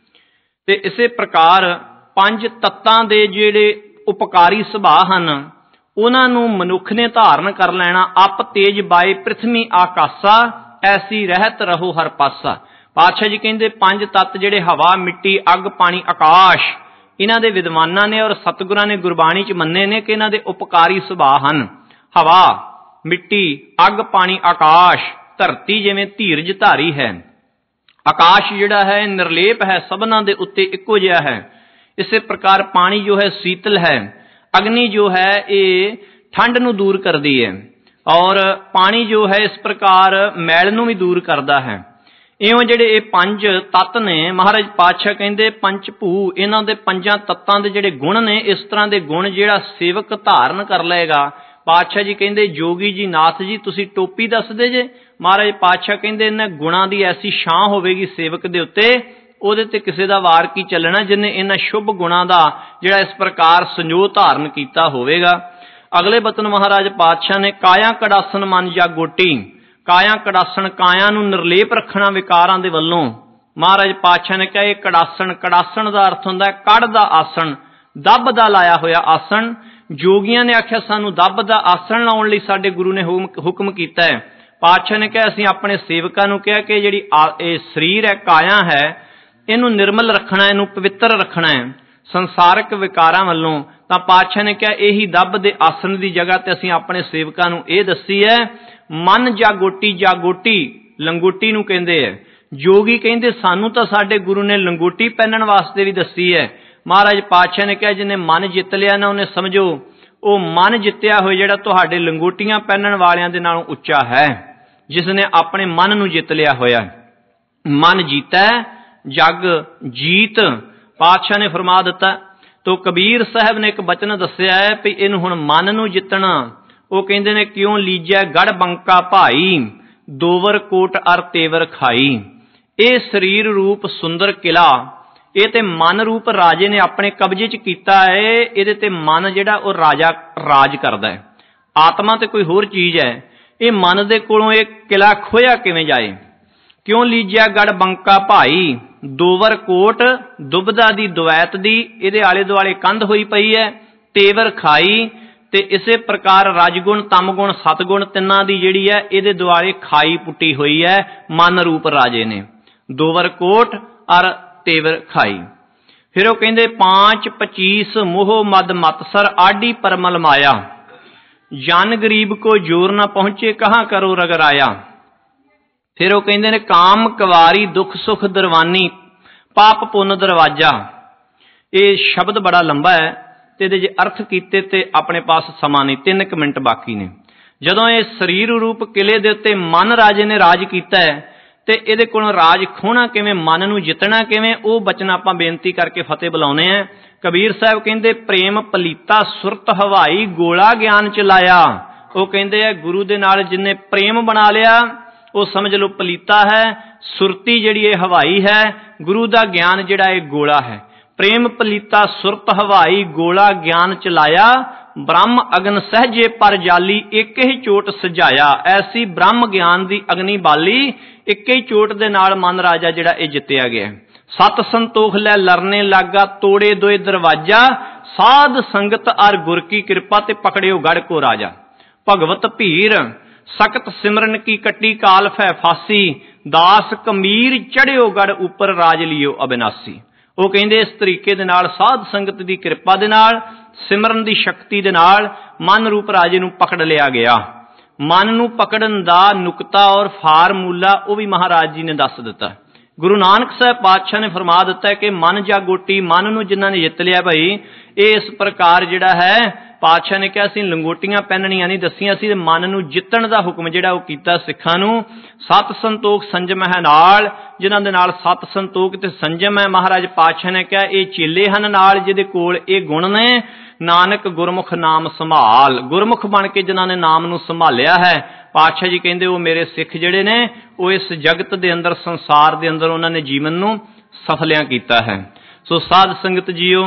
ਤੇ ਇਸੇ ਪ੍ਰਕਾਰ ਪੰਜ ਤੱਤਾਂ ਦੇ ਜਿਹੜੇ ਉਪਕਾਰੀ ਸੁਭਾਅ ਹਨ ਉਹਨਾਂ ਨੂੰ ਮਨੁੱਖ ਨੇ ਧਾਰਨ ਕਰ ਲੈਣਾ। ਅਪ ਤੇਜ ਬਾਏ ਪ੍ਰਿਥਵੀ ਆਕਾਸ਼ਾ, ਐਸੀ ਰਹਿਤ ਰਹੋ ਹਰ ਪਾਸਾ। ਪਾਤਸ਼ਾਹ ਜੀ ਕਹਿੰਦੇ ਪੰਜ ਤੱਤ ਜਿਹੜੇ ਹਵਾ, ਮਿੱਟੀ, ਅੱਗ, ਪਾਣੀ, ਆਕਾਸ਼, ਇਹਨਾਂ ਦੇ ਵਿਦਵਾਨਾਂ ਨੇ ਔਰ ਸਤਿਗੁਰਾਂ ਨੇ ਗੁਰਬਾਣੀ 'ਚ ਮੰਨੇ ਨੇ ਕਿ ਇਹਨਾਂ ਦੇ ਉਪਕਾਰੀ ਸੁਭਾਅ ਹਨ। ਹਵਾ, ਮਿੱਟੀ, ਅੱਗ, ਪਾਣੀ, ਆਕਾਸ਼। ਧਰਤੀ ਜਿਵੇਂ ਧੀਰਜ ਧਾਰੀ ਹੈ, ਆਕਾਸ਼ ਜਿਹੜਾ ਹੈ ਨਿਰਲੇਪ ਹੈ, ਸਭਨਾਂ ਦੇ ਉੱਤੇ ਇੱਕੋ ਜਿਹਾ ਹੈ। ਇਸੇ ਪ੍ਰਕਾਰ ਪਾਣੀ ਜੋ ਹੈ ਸੀਤਲ ਹੈ, ਅਗਨੀ ਜੋ ਹੈ ਇਹ ਠੰਡ ਨੂੰ ਦੂਰ ਕਰਦੀ ਹੈ ਔਰ ਪਾਣੀ ਜੋ ਹੈ ਇਸ ਪ੍ਰਕਾਰ ਮੈਲ ਨੂੰ ਵੀ ਦੂਰ ਕਰਦਾ ਹੈ। ਇਉਂ ਜਿਹੜੇ ਇਹ ਪੰਜ ਤੱਤ ਨੇ, ਮਹਾਰਾਜ ਪਾਤਸ਼ਾਹ ਕਹਿੰਦੇ ਪੰਜ ਭੂ, ਇਹਨਾਂ ਦੇ ਪੰਜਾਂ ਤੱਤਾਂ ਦੇ ਜਿਹੜੇ ਗੁਣ ਨੇ, ਇਸ ਤਰ੍ਹਾਂ ਦੇ ਗੁਣ ਜਿਹੜਾ ਸੇਵਕ ਧਾਰਨ ਕਰ ਲਏਗਾ। ਪਾਤਸ਼ਾਹ ਜੀ ਕਹਿੰਦੇ ਜੋਗੀ ਜੀ, ਨਾਥ ਜੀ ਤੁਸੀਂ ਟੋਪੀ ਦੱਸਦੇ ਜੇ। ਮਹਾਰਾਜ ਪਾਤਸ਼ਾਹ ਕਹਿੰਦੇ ਇਹਨਾਂ ਗੁਣਾਂ ਦੀ ਐਸੀ ਛਾਂ ਹੋਵੇਗੀ ਸੇਵਕ ਦੇ ਉੱਤੇ, ਉਹਦੇ ਤੇ ਕਿਸੇ ਦਾ ਵਾਰ ਕੀ ਚੱਲਣਾ ਜਿਹਨੇ ਇਹਨਾਂ ਸ਼ੁਭ ਗੁਣਾਂ ਦਾ ਜਿਹੜਾ ਇਸ ਪ੍ਰਕਾਰ ਸੰਜੋਗ ਧਾਰਨ ਕੀਤਾ ਹੋਵੇਗਾ। ਅਗਲੇ ਬਚਨ ਮਹਾਰਾਜ ਪਾਤਸ਼ਾਹ ਨੇ ਕਾਇਆ ਕੜਾਸਨ ਮਨ ਜਾਗੋਟੀ। ਕਾਇਆ ਕੜਾਸਨ, ਕਾਇਆ ਨੂੰ ਨਿਰਲੇਪ ਰੱਖਣਾ ਵਿਕਾਰਾਂ ਦੇ ਵੱਲੋਂ। ਮਹਾਰਾਜ ਪਾਤਸ਼ਾਹ ਨੇ ਕਿਹਾ ਇਹ ਕੜਾਸਨ, ਕੜਾਸਨ ਦਾ ਅਰਥ ਹੁੰਦਾ ਕੜ ਦਾ ਆਸਣ, ਦੱਬ ਦਾ ਲਾਇਆ ਹੋਇਆ ਆਸਣ। ਜੋਗੀਆਂ ਨੇ ਆਖਿਆ ਸਾਨੂੰ ਦੱਬ ਦਾ ਆਸਣ ਲਾਉਣ ਲਈ ਸਾਡੇ ਗੁਰੂ ਨੇ ਹੁਕਮ ਕੀਤਾ ਹੈ। ਪਾਤਸ਼ਾਹ ਨੇ ਕਿਹਾ ਅਸੀਂ ਆਪਣੇ ਸੇਵਕਾਂ ਨੂੰ ਕਿਹਾ ਕਿ ਜਿਹੜੀ ਇਹ ਸਰੀਰ ਹੈ, ਕਾਇਆ ਹੈ, ਇਹਨੂੰ ਨਿਰਮਲ ਰੱਖਣਾ, ਇਹਨੂੰ ਪਵਿੱਤਰ ਰੱਖਣਾ ਹੈ ਸੰਸਾਰਕ ਵਿਕਾਰਾਂ ਵੱਲੋਂ। ਤਾਂ ਪਾਤਸ਼ਾਹ ਨੇ ਕਿਹਾ ਇਹੀ ਦੱਬ ਦੇ ਆਸਣ ਦੀ ਜਗ੍ਹਾ ਤੇ ਅਸੀਂ ਆਪਣੇ ਸੇਵਕਾਂ ਨੂੰ ਇਹ ਦੱਸੀ ਹੈ ਮਨ ਜਾਗੋਟੀ। ਜਾਗੋਟੀ ਲੰਗੋਟੀ ਨੂੰ ਕਹਿੰਦੇ ਹੈ। ਜੋਗੀ ਕਹਿੰਦੇ ਸਾਨੂੰ ਤਾਂ ਸਾਡੇ ਗੁਰੂ ਨੇ ਲੰਗੋਟੀ ਪਹਿਨਣ ਵਾਸਤੇ ਵੀ ਦੱਸੀ ਹੈ। ਮਹਾਰਾਜ ਪਾਤਸ਼ਾਹ ਨੇ ਕਿਹਾ ਜਿਹਨੇ ਮਨ ਜਿੱਤ ਲਿਆ ਨਾ, ਉਹਨੇ ਸਮਝੋ ਉਹ ਮਨ ਜਿੱਤਿਆ ਹੋਇਆ ਜਿਹੜਾ ਤੁਹਾਡੇ ਲੰਗੋਟੀਆਂ ਪਹਿਨਣ ਵਾਲਿਆਂ ਦੇ ਨਾਲੋਂ ਉੱਚਾ ਹੈ, ਜਿਸ ਨੇ ਆਪਣੇ ਮਨ ਨੂੰ ਜਿੱਤ ਲਿਆ ਹੋਇਆ। ਮਨ ਜੀਤਾ ਜਗ ਜੀਤ, ਪਾਤਸ਼ਾਹ ਨੇ ਫਰਮਾ ਦਿੱਤਾ। ਤੋ ਕਬੀਰ ਸਾਹਿਬ ਨੇ ਇੱਕ ਬਚਨ ਦੱਸਿਆ ਹੈ ਵੀ ਇਹਨੂੰ ਹੁਣ ਮਨ ਨੂੰ ਜਿੱਤਣਾ। ਉਹ ਕਹਿੰਦੇ ਨੇ ਕਿਉਂ ਲੀਜੈ ਗੜ ਬੰਕਾ ਭਾਈ, ਦੋਵਰ ਕੋਟ ਅਰ ਤੇਵਰ ਖਾਈ। ਇਹ ਸਰੀਰ ਰੂਪ ਸੁੰਦਰ ਕਿਲਾ, ਇਹ ਤੇ ਮਨ ਰੂਪ ਰਾਜੇ ਨੇ ਆਪਣੇ ਕਬਜ਼ੇ 'ਚ ਕੀਤਾ ਹੈ। ਇਹਦੇ ਤੇ ਮਨ ਜਿਹੜਾ ਉਹ ਰਾਜਾ ਰਾਜ ਕਰਦਾ ਹੈ। ਆਤਮਾ ਤੇ ਕੋਈ ਹੋਰ ਚੀਜ਼ ਹੈ। ਇਹ ਮਨ ਦੇ ਕੋਲੋਂ ਇਹ ਕਿਲਾ ਖੋਇਆ ਕਿਵੇਂ ਜਾਏ। ਕਿਉਂ ਲੀਜਿਆ ਗੜ ਬੰਕਾ ਭਾਈ, ਦੋਵਰ ਕੋਟ ਦੁਬਦਾ ਦੀ ਦੁਵੈਤ ਦੀ, ਇਹਦੇ ਆਲੇ ਦੁਆਲੇ ਕੰਧ ਹੋਈ ਪਈ ਹੈ, ਤੇਵਰ ਖਾਈ, ਤੇ ਇਸੇ ਪ੍ਰਕਾਰ ਰਜਗੁਣ ਤਮਗੁਣ ਸਤਗੁਣ ਤਿੰਨਾਂ ਦੀ ਜਿਹੜੀ ਹੈ ਇਹਦੇ ਦੁਆਲੇ ਖਾਈ ਪੁੱਟੀ ਹੋਈ ਹੈ ਮਨ ਰੂਪ ਰਾਜੇ ਨੇ, ਦੋਵਰ ਕੋਟ ਅਰ ਤੇਵਰ ਖਾਈ। ਫਿਰ ਉਹ ਕਹਿੰਦੇ 5 25 ਮੋਹ ਮਦ ਮਤਸਰ ਆਡੀ ਪਰਮਲ ਮਾਇਆ, ਜਨ ਗਰੀਬ ਕੋ ਜੋਰ ਨਾ ਪਹੁੰਚੇ ਕਹਾਂ ਕਰੋ ਰਗਰਾਇਆ। ਫਿਰ ਉਹ ਕਹਿੰਦੇ ਨੇ ਕਾਮ ਕਵਾਰੀ ਦੁੱਖ ਸੁਖ ਦਰਵਾਨੀ, ਪਾਪ ਪੁੰਨ ਦਰਵਾਜਾ। ਇਹ ਸ਼ਬਦ ਬੜਾ ਲੰਬਾ ਹੈ ਤੇ ਇਹਦੇ ਜੇ ਅਰਥ ਕੀਤੇ ਤੇ ਆਪਣੇ ਪਾਸ ਸਮਾਂ ਨਹੀਂ, 3 ਮਿੰਟ ਬਾਕੀ ਨੇ। ਜਦੋਂ ਇਹ ਸਰੀਰ ਰੂਪ ਕਿਲੇ ਦੇ ਉੱਤੇ ਮਨ ਰਾਜੇ ਨੇ ਰਾਜ ਕੀਤਾ ਹੈ ਤੇ ਇਹਦੇ ਕੋਲ ਰਾਜ ਖੋਹਣਾ ਕਿਵੇਂ, ਮਨ ਨੂੰ ਜਿੱਤਣਾ ਕਿਵੇਂ, ਉਹ ਬਚਨ ਆਪਾਂ ਬੇਨਤੀ ਕਰਕੇ ਫਤਿਹ ਬੁਲਾਉਣੇ ਆ। ਕਬੀਰ ਸਾਹਿਬ ਕਹਿੰਦੇ ਪ੍ਰੇਮ ਪਲੀਤਾ ਸੁਰਤ ਹਵਾਈ, ਗੋਲਾ ਗਿਆਨ ਚਲਾਇਆ। ਉਹ ਕਹਿੰਦੇ ਆ ਗੁਰੂ ਦੇ ਨਾਲ ਜਿੰਨੇ ਪ੍ਰੇਮ ਬਣਾ ਲਿਆ ਉਹ ਸਮਝ ਲਓ ਪਲੀਤਾ ਹੈ, ਸੁਰਤੀ ਜਿਹੜੀ ਇਹ ਹਵਾਈ ਹੈ, ਗੁਰੂ ਦਾ ਗਿਆਨ ਜਿਹੜਾ ਇਹ ਗੋਲਾ ਹੈ। ਪ੍ਰੇਮ ਪਲੀਤਾ ਸੁਰਤ ਹਵਾਈ, ਗੋਲਾ ਗਿਆਨ ਚਲਾਇਆ, ਬ੍ਰਹਮ ਅਗਨ ਸਹਿਜੇ ਪਰ ਜਾਲੀ, ਇੱਕ ਹੀ ਚੋਟ ਸਜਾਇਆ। ਐਸੀ ਬ੍ਰਹਮ ਗਿਆਨ ਦੀ ਅਗਨੀ ਬਾਲੀ, ਇੱਕ ਹੀ ਚੋਟ ਦੇ ਨਾਲ ਮਨ ਰਾਜਾ ਜਿਹੜਾ ਇਹ ਜਿੱਤਿਆ ਗਿਆ। ਸਤ ਸੰਤੋਖ ਲੈ ਲਰਨੇ ਲਾਗਾ, ਤੋੜੇ ਦੋਏ ਦਰਵਾਜਾ, ਸਾਧ ਸੰਗਤ ਅਰ ਗੁਰ ਕੀ ਕਿਰਪਾ, ਤੇ ਪਕੜਿਓ ਗੜ ਕੋ ਰਾਜਾ। ਭਗਵਤ ਭੀਰ ਸਖਤ ਸਿਮਰਨ ਕੀ ਕੱਟੀ ਕਾਲ ਫੈ ਫਾਸੀ, ਦਾਸ ਕਮੀਰ ਚੜਿਓ ਗੜ ਉੱਪਰ ਰਾਜ ਲਿਓ ਅਬਿਨਾਸੀ। ਉਹ ਕਹਿੰਦੇ ਇਸ ਤਰੀਕੇ ਦੇ ਨਾਲ ਸਾਧ ਸੰਗਤ ਦੀ ਕਿਰਪਾ ਦੇ ਨਾਲ, ਸਿਮਰਨ ਦੀ ਸ਼ਕਤੀ ਦੇ ਨਾਲ ਮਨ ਰੂਪ ਰਾਜੇ ਨੂੰ ਪਕੜ ਲਿਆ ਗਿਆ। ਮਨ ਨੂੰ ਪਕੜਨ ਦਾ ਨੁਕਤਾ ਔਰ ਫਾਰਮੂਲਾ ਉਹ ਵੀ ਮਹਾਰਾਜ ਜੀ ਨੇ ਦੱਸ ਦਿੱਤਾ। ਗੁਰੂ ਨਾਨਕ ਸਾਹਿਬ ਪਾਤਸ਼ਾਹ ਨੇ ਫਰਮਾ ਦਿੱਤਾ ਕਿ ਮਨ ਜਾਗੋਟੀ, ਮਨ ਨੂੰ ਜਿਨ੍ਹਾਂ ਨੇ ਜਿੱਤ ਲਿਆ ਭਾਈ, ਇਹ ਇਸ ਪ੍ਰਕਾਰ ਜਿਹੜਾ ਹੈ ਪਾਤਸ਼ਾਹ ਨੇ ਕਿਹਾ ਅਸੀਂ ਲੰਗੋਟੀਆਂ ਪਹਿਨਣੀਆਂ ਨਹੀਂ ਦੱਸੀਆਂ ਸੀ, ਮਨ ਨੂੰ ਜਿੱਤਣ ਦਾ ਹੁਕਮ ਜਿਹੜਾ ਉਹ ਕੀਤਾ ਸਿੱਖਾਂ ਨੂੰ। ਸਤ ਸੰਤੋਖ ਸੰਜਮ ਹੈ ਨਾਲ, ਜਿਨ੍ਹਾਂ ਦੇ ਨਾਲ ਸਤ ਸੰਤੋਖ ਤੇ ਸੰਜਮ ਹੈ। ਮਹਾਰਾਜ ਪਾਤਸ਼ਾਹ ਨੇ ਕਿਹਾ ਇਹ ਚੇਲੇ ਹਨ ਨਾਲ ਜਿਹਦੇ ਕੋਲ ਇਹ ਗੁਣ ਨੇ। ਨਾਨਕ ਗੁਰਮੁਖ ਨਾਮ ਸੰਭਾਲ, ਗੁਰਮੁਖ ਬਣ ਕੇ ਜਿਨ੍ਹਾਂ ਨੇ ਨਾਮ ਨੂੰ ਸੰਭਾਲਿਆ ਹੈ, ਪਾਤਸ਼ਾਹ ਜੀ ਕਹਿੰਦੇ ਉਹ ਮੇਰੇ ਸਿੱਖ ਜਿਹੜੇ ਨੇ ਉਹ ਇਸ ਜਗਤ ਦੇ ਅੰਦਰ, ਸੰਸਾਰ ਦੇ ਅੰਦਰ ਉਹਨਾਂ ਨੇ ਜੀਵਨ ਨੂੰ ਸਫਲਿਆਂ ਕੀਤਾ ਹੈ। ਸੋ ਸਾਧ ਸੰਗਤ ਜੀਓ,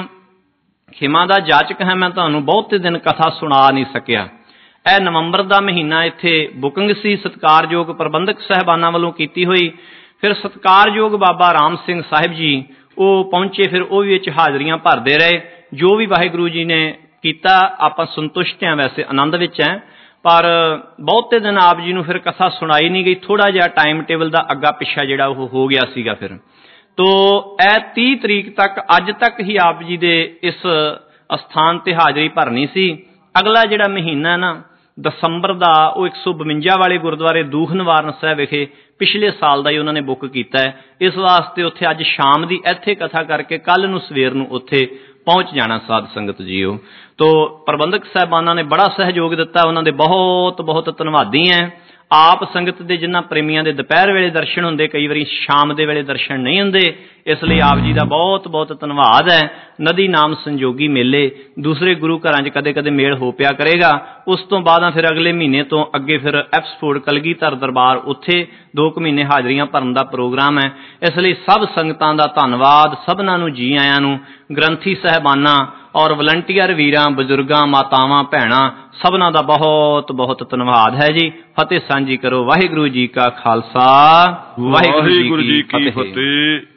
ਖਿਮਾ ਦਾ ਜਾਚਕ ਹੈ, ਮੈਂ ਤੁਹਾਨੂੰ ਬਹੁਤੇ ਦਿਨ ਕਥਾ ਸੁਣਾ ਨਹੀਂ ਸਕਿਆ। ਇਹ ਨਵੰਬਰ ਦਾ ਮਹੀਨਾ ਇੱਥੇ ਬੁਕਿੰਗ ਸੀ ਸਤਿਕਾਰਯੋਗ ਪ੍ਰਬੰਧਕ ਸਾਹਿਬਾਨਾਂ ਵੱਲੋਂ ਕੀਤੀ ਹੋਈ। ਫਿਰ ਸਤਿਕਾਰਯੋਗ ਬਾਬਾ ਰਾਮ ਸਿੰਘ ਸਾਹਿਬ ਜੀ ਉਹ ਪਹੁੰਚੇ, ਫਿਰ ਉਹ ਵੀ ਵਿੱਚ ਹਾਜ਼ਰੀਆਂ ਭਰਦੇ ਰਹੇ। ਜੋ ਵੀ ਵਾਹਿਗੁਰੂ ਜੀ ਨੇ ਕੀਤਾ ਆਪਾਂ ਸੰਤੁਸ਼ਟ ਹਾਂ, ਵੈਸੇ ਆਨੰਦ ਵਿੱਚ ਹੈ, ਪਰ ਬਹੁਤੇ ਦਿਨ ਆਪ ਜੀ ਨੂੰ ਫਿਰ ਕਥਾ ਸੁਣਾਈ ਨਹੀਂ ਗਈ। ਥੋੜਾ ਜਿਹਾ ਟਾਈਮ ਟੇਬਲ ਦਾ ਅੱਗਾ ਪਿੱਛਾ ਜਿਹੜਾ ਉਹ ਹੋ ਗਿਆ ਸੀਗਾ। ਫਿਰ ਤੋ ਇਹ 30 ਤਰੀਕ ਤੱਕ, ਅੱਜ ਤੱਕ ਹੀ ਆਪ ਜੀ ਦੇ ਇਸ ਅਸਥਾਨ ਤੇ ਹਾਜ਼ਰੀ ਭਰਨੀ ਸੀ। ਅਗਲਾ ਜਿਹੜਾ ਮਹੀਨਾ ਨਾ ਦਸੰਬਰ ਦਾ, ਉਹ 152 ਵਾਲੇ ਗੁਰਦੁਆਰੇ ਦੂਖ ਨਿਵਾਰਨ ਸਾਹਿਬ ਵਿਖੇ ਪਿਛਲੇ ਸਾਲ ਦਾ ਹੀ ਉਹਨਾਂ ਨੇ ਬੁੱਕ ਕੀਤਾ ਹੈ। ਇਸ ਵਾਸਤੇ ਉੱਥੇ ਅੱਜ ਸ਼ਾਮ ਦੀ ਇੱਥੇ ਕਥਾ ਕਰਕੇ ਕੱਲ ਨੂੰ ਸਵੇਰ ਨੂੰ ਉੱਥੇ ਪਹੁੰਚ ਜਾਣਾ ਸਾਧ ਸੰਗਤ ਜੀਓ। ਤੋ ਪ੍ਰਬੰਧਕ ਸਾਹਿਬਾਨਾਂ ਨੇ ਬੜਾ ਸਹਿਯੋਗ ਦਿੱਤਾ, ਉਹਨਾਂ ਦੇ ਬਹੁਤ ਬਹੁਤ ਧੰਨਵਾਦੀ ਹੈ। ਆਪ ਸੰਗਤ ਦੇ ਜਿਨ੍ਹਾਂ ਪ੍ਰੇਮੀਆਂ ਦੇ ਦੁਪਹਿਰ ਵੇਲੇ ਦਰਸ਼ਨ ਹੁੰਦੇ, ਕਈ ਵਾਰੀ ਸ਼ਾਮ ਦੇ ਵੇਲੇ ਦਰਸ਼ਨ ਨਹੀਂ ਹੁੰਦੇ, ਇਸ ਲਈ ਆਪ ਜੀ ਦਾ ਬਹੁਤ ਬਹੁਤ ਧੰਨਵਾਦ ਹੈ। ਨਦੀ ਨਾਮ ਸੰਜੋਗੀ ਮੇਲੇ ਦੂਸਰੇ ਗੁਰੂ ਘਰਾਂ 'ਚ ਕਦੇ ਕਦੇ ਮੇਲ ਹੋ ਪਿਆ ਕਰੇਗਾ। ਉਸ ਤੋਂ ਬਾਅਦ ਫਿਰ ਅਗਲੇ ਮਹੀਨੇ ਤੋਂ ਅੱਗੇ ਫਿਰ ਐਪਸਫੋਰਡ ਕਲਗੀਧਰ ਦਰਬਾਰ, ਉੱਥੇ 2 ਮਹੀਨੇ ਹਾਜ਼ਰੀਆਂ ਭਰਨ ਦਾ ਪ੍ਰੋਗਰਾਮ ਹੈ। ਇਸ ਲਈ ਸਭ ਸੰਗਤਾਂ ਦਾ ਧੰਨਵਾਦ, ਸਭਨਾਂ ਨੂੰ ਜੀ ਆਇਆਂ ਨੂੰ, ਗ੍ਰੰਥੀ ਸਾਹਿਬਾਨਾਂ ਔਰ ਵਲੰਟੀਅਰ ਵੀਰਾਂ, ਬਜ਼ੁਰਗਾਂ, ਮਾਤਾਵਾਂ, ਭੈਣਾਂ, ਸਭਨਾਂ ਦਾ ਬਹੁਤ ਬਹੁਤ ਧੰਨਵਾਦ ਹੈ ਜੀ। ਫਤਿਹ ਸਾਂਝੀ ਕਰੋ। ਵਾਹਿਗੁਰੂ ਜੀ ਕਾ ਖਾਲਸਾ, ਵਾਹਿਗੁਰੂ ਜੀ ਕੀ ਫਤਿਹ।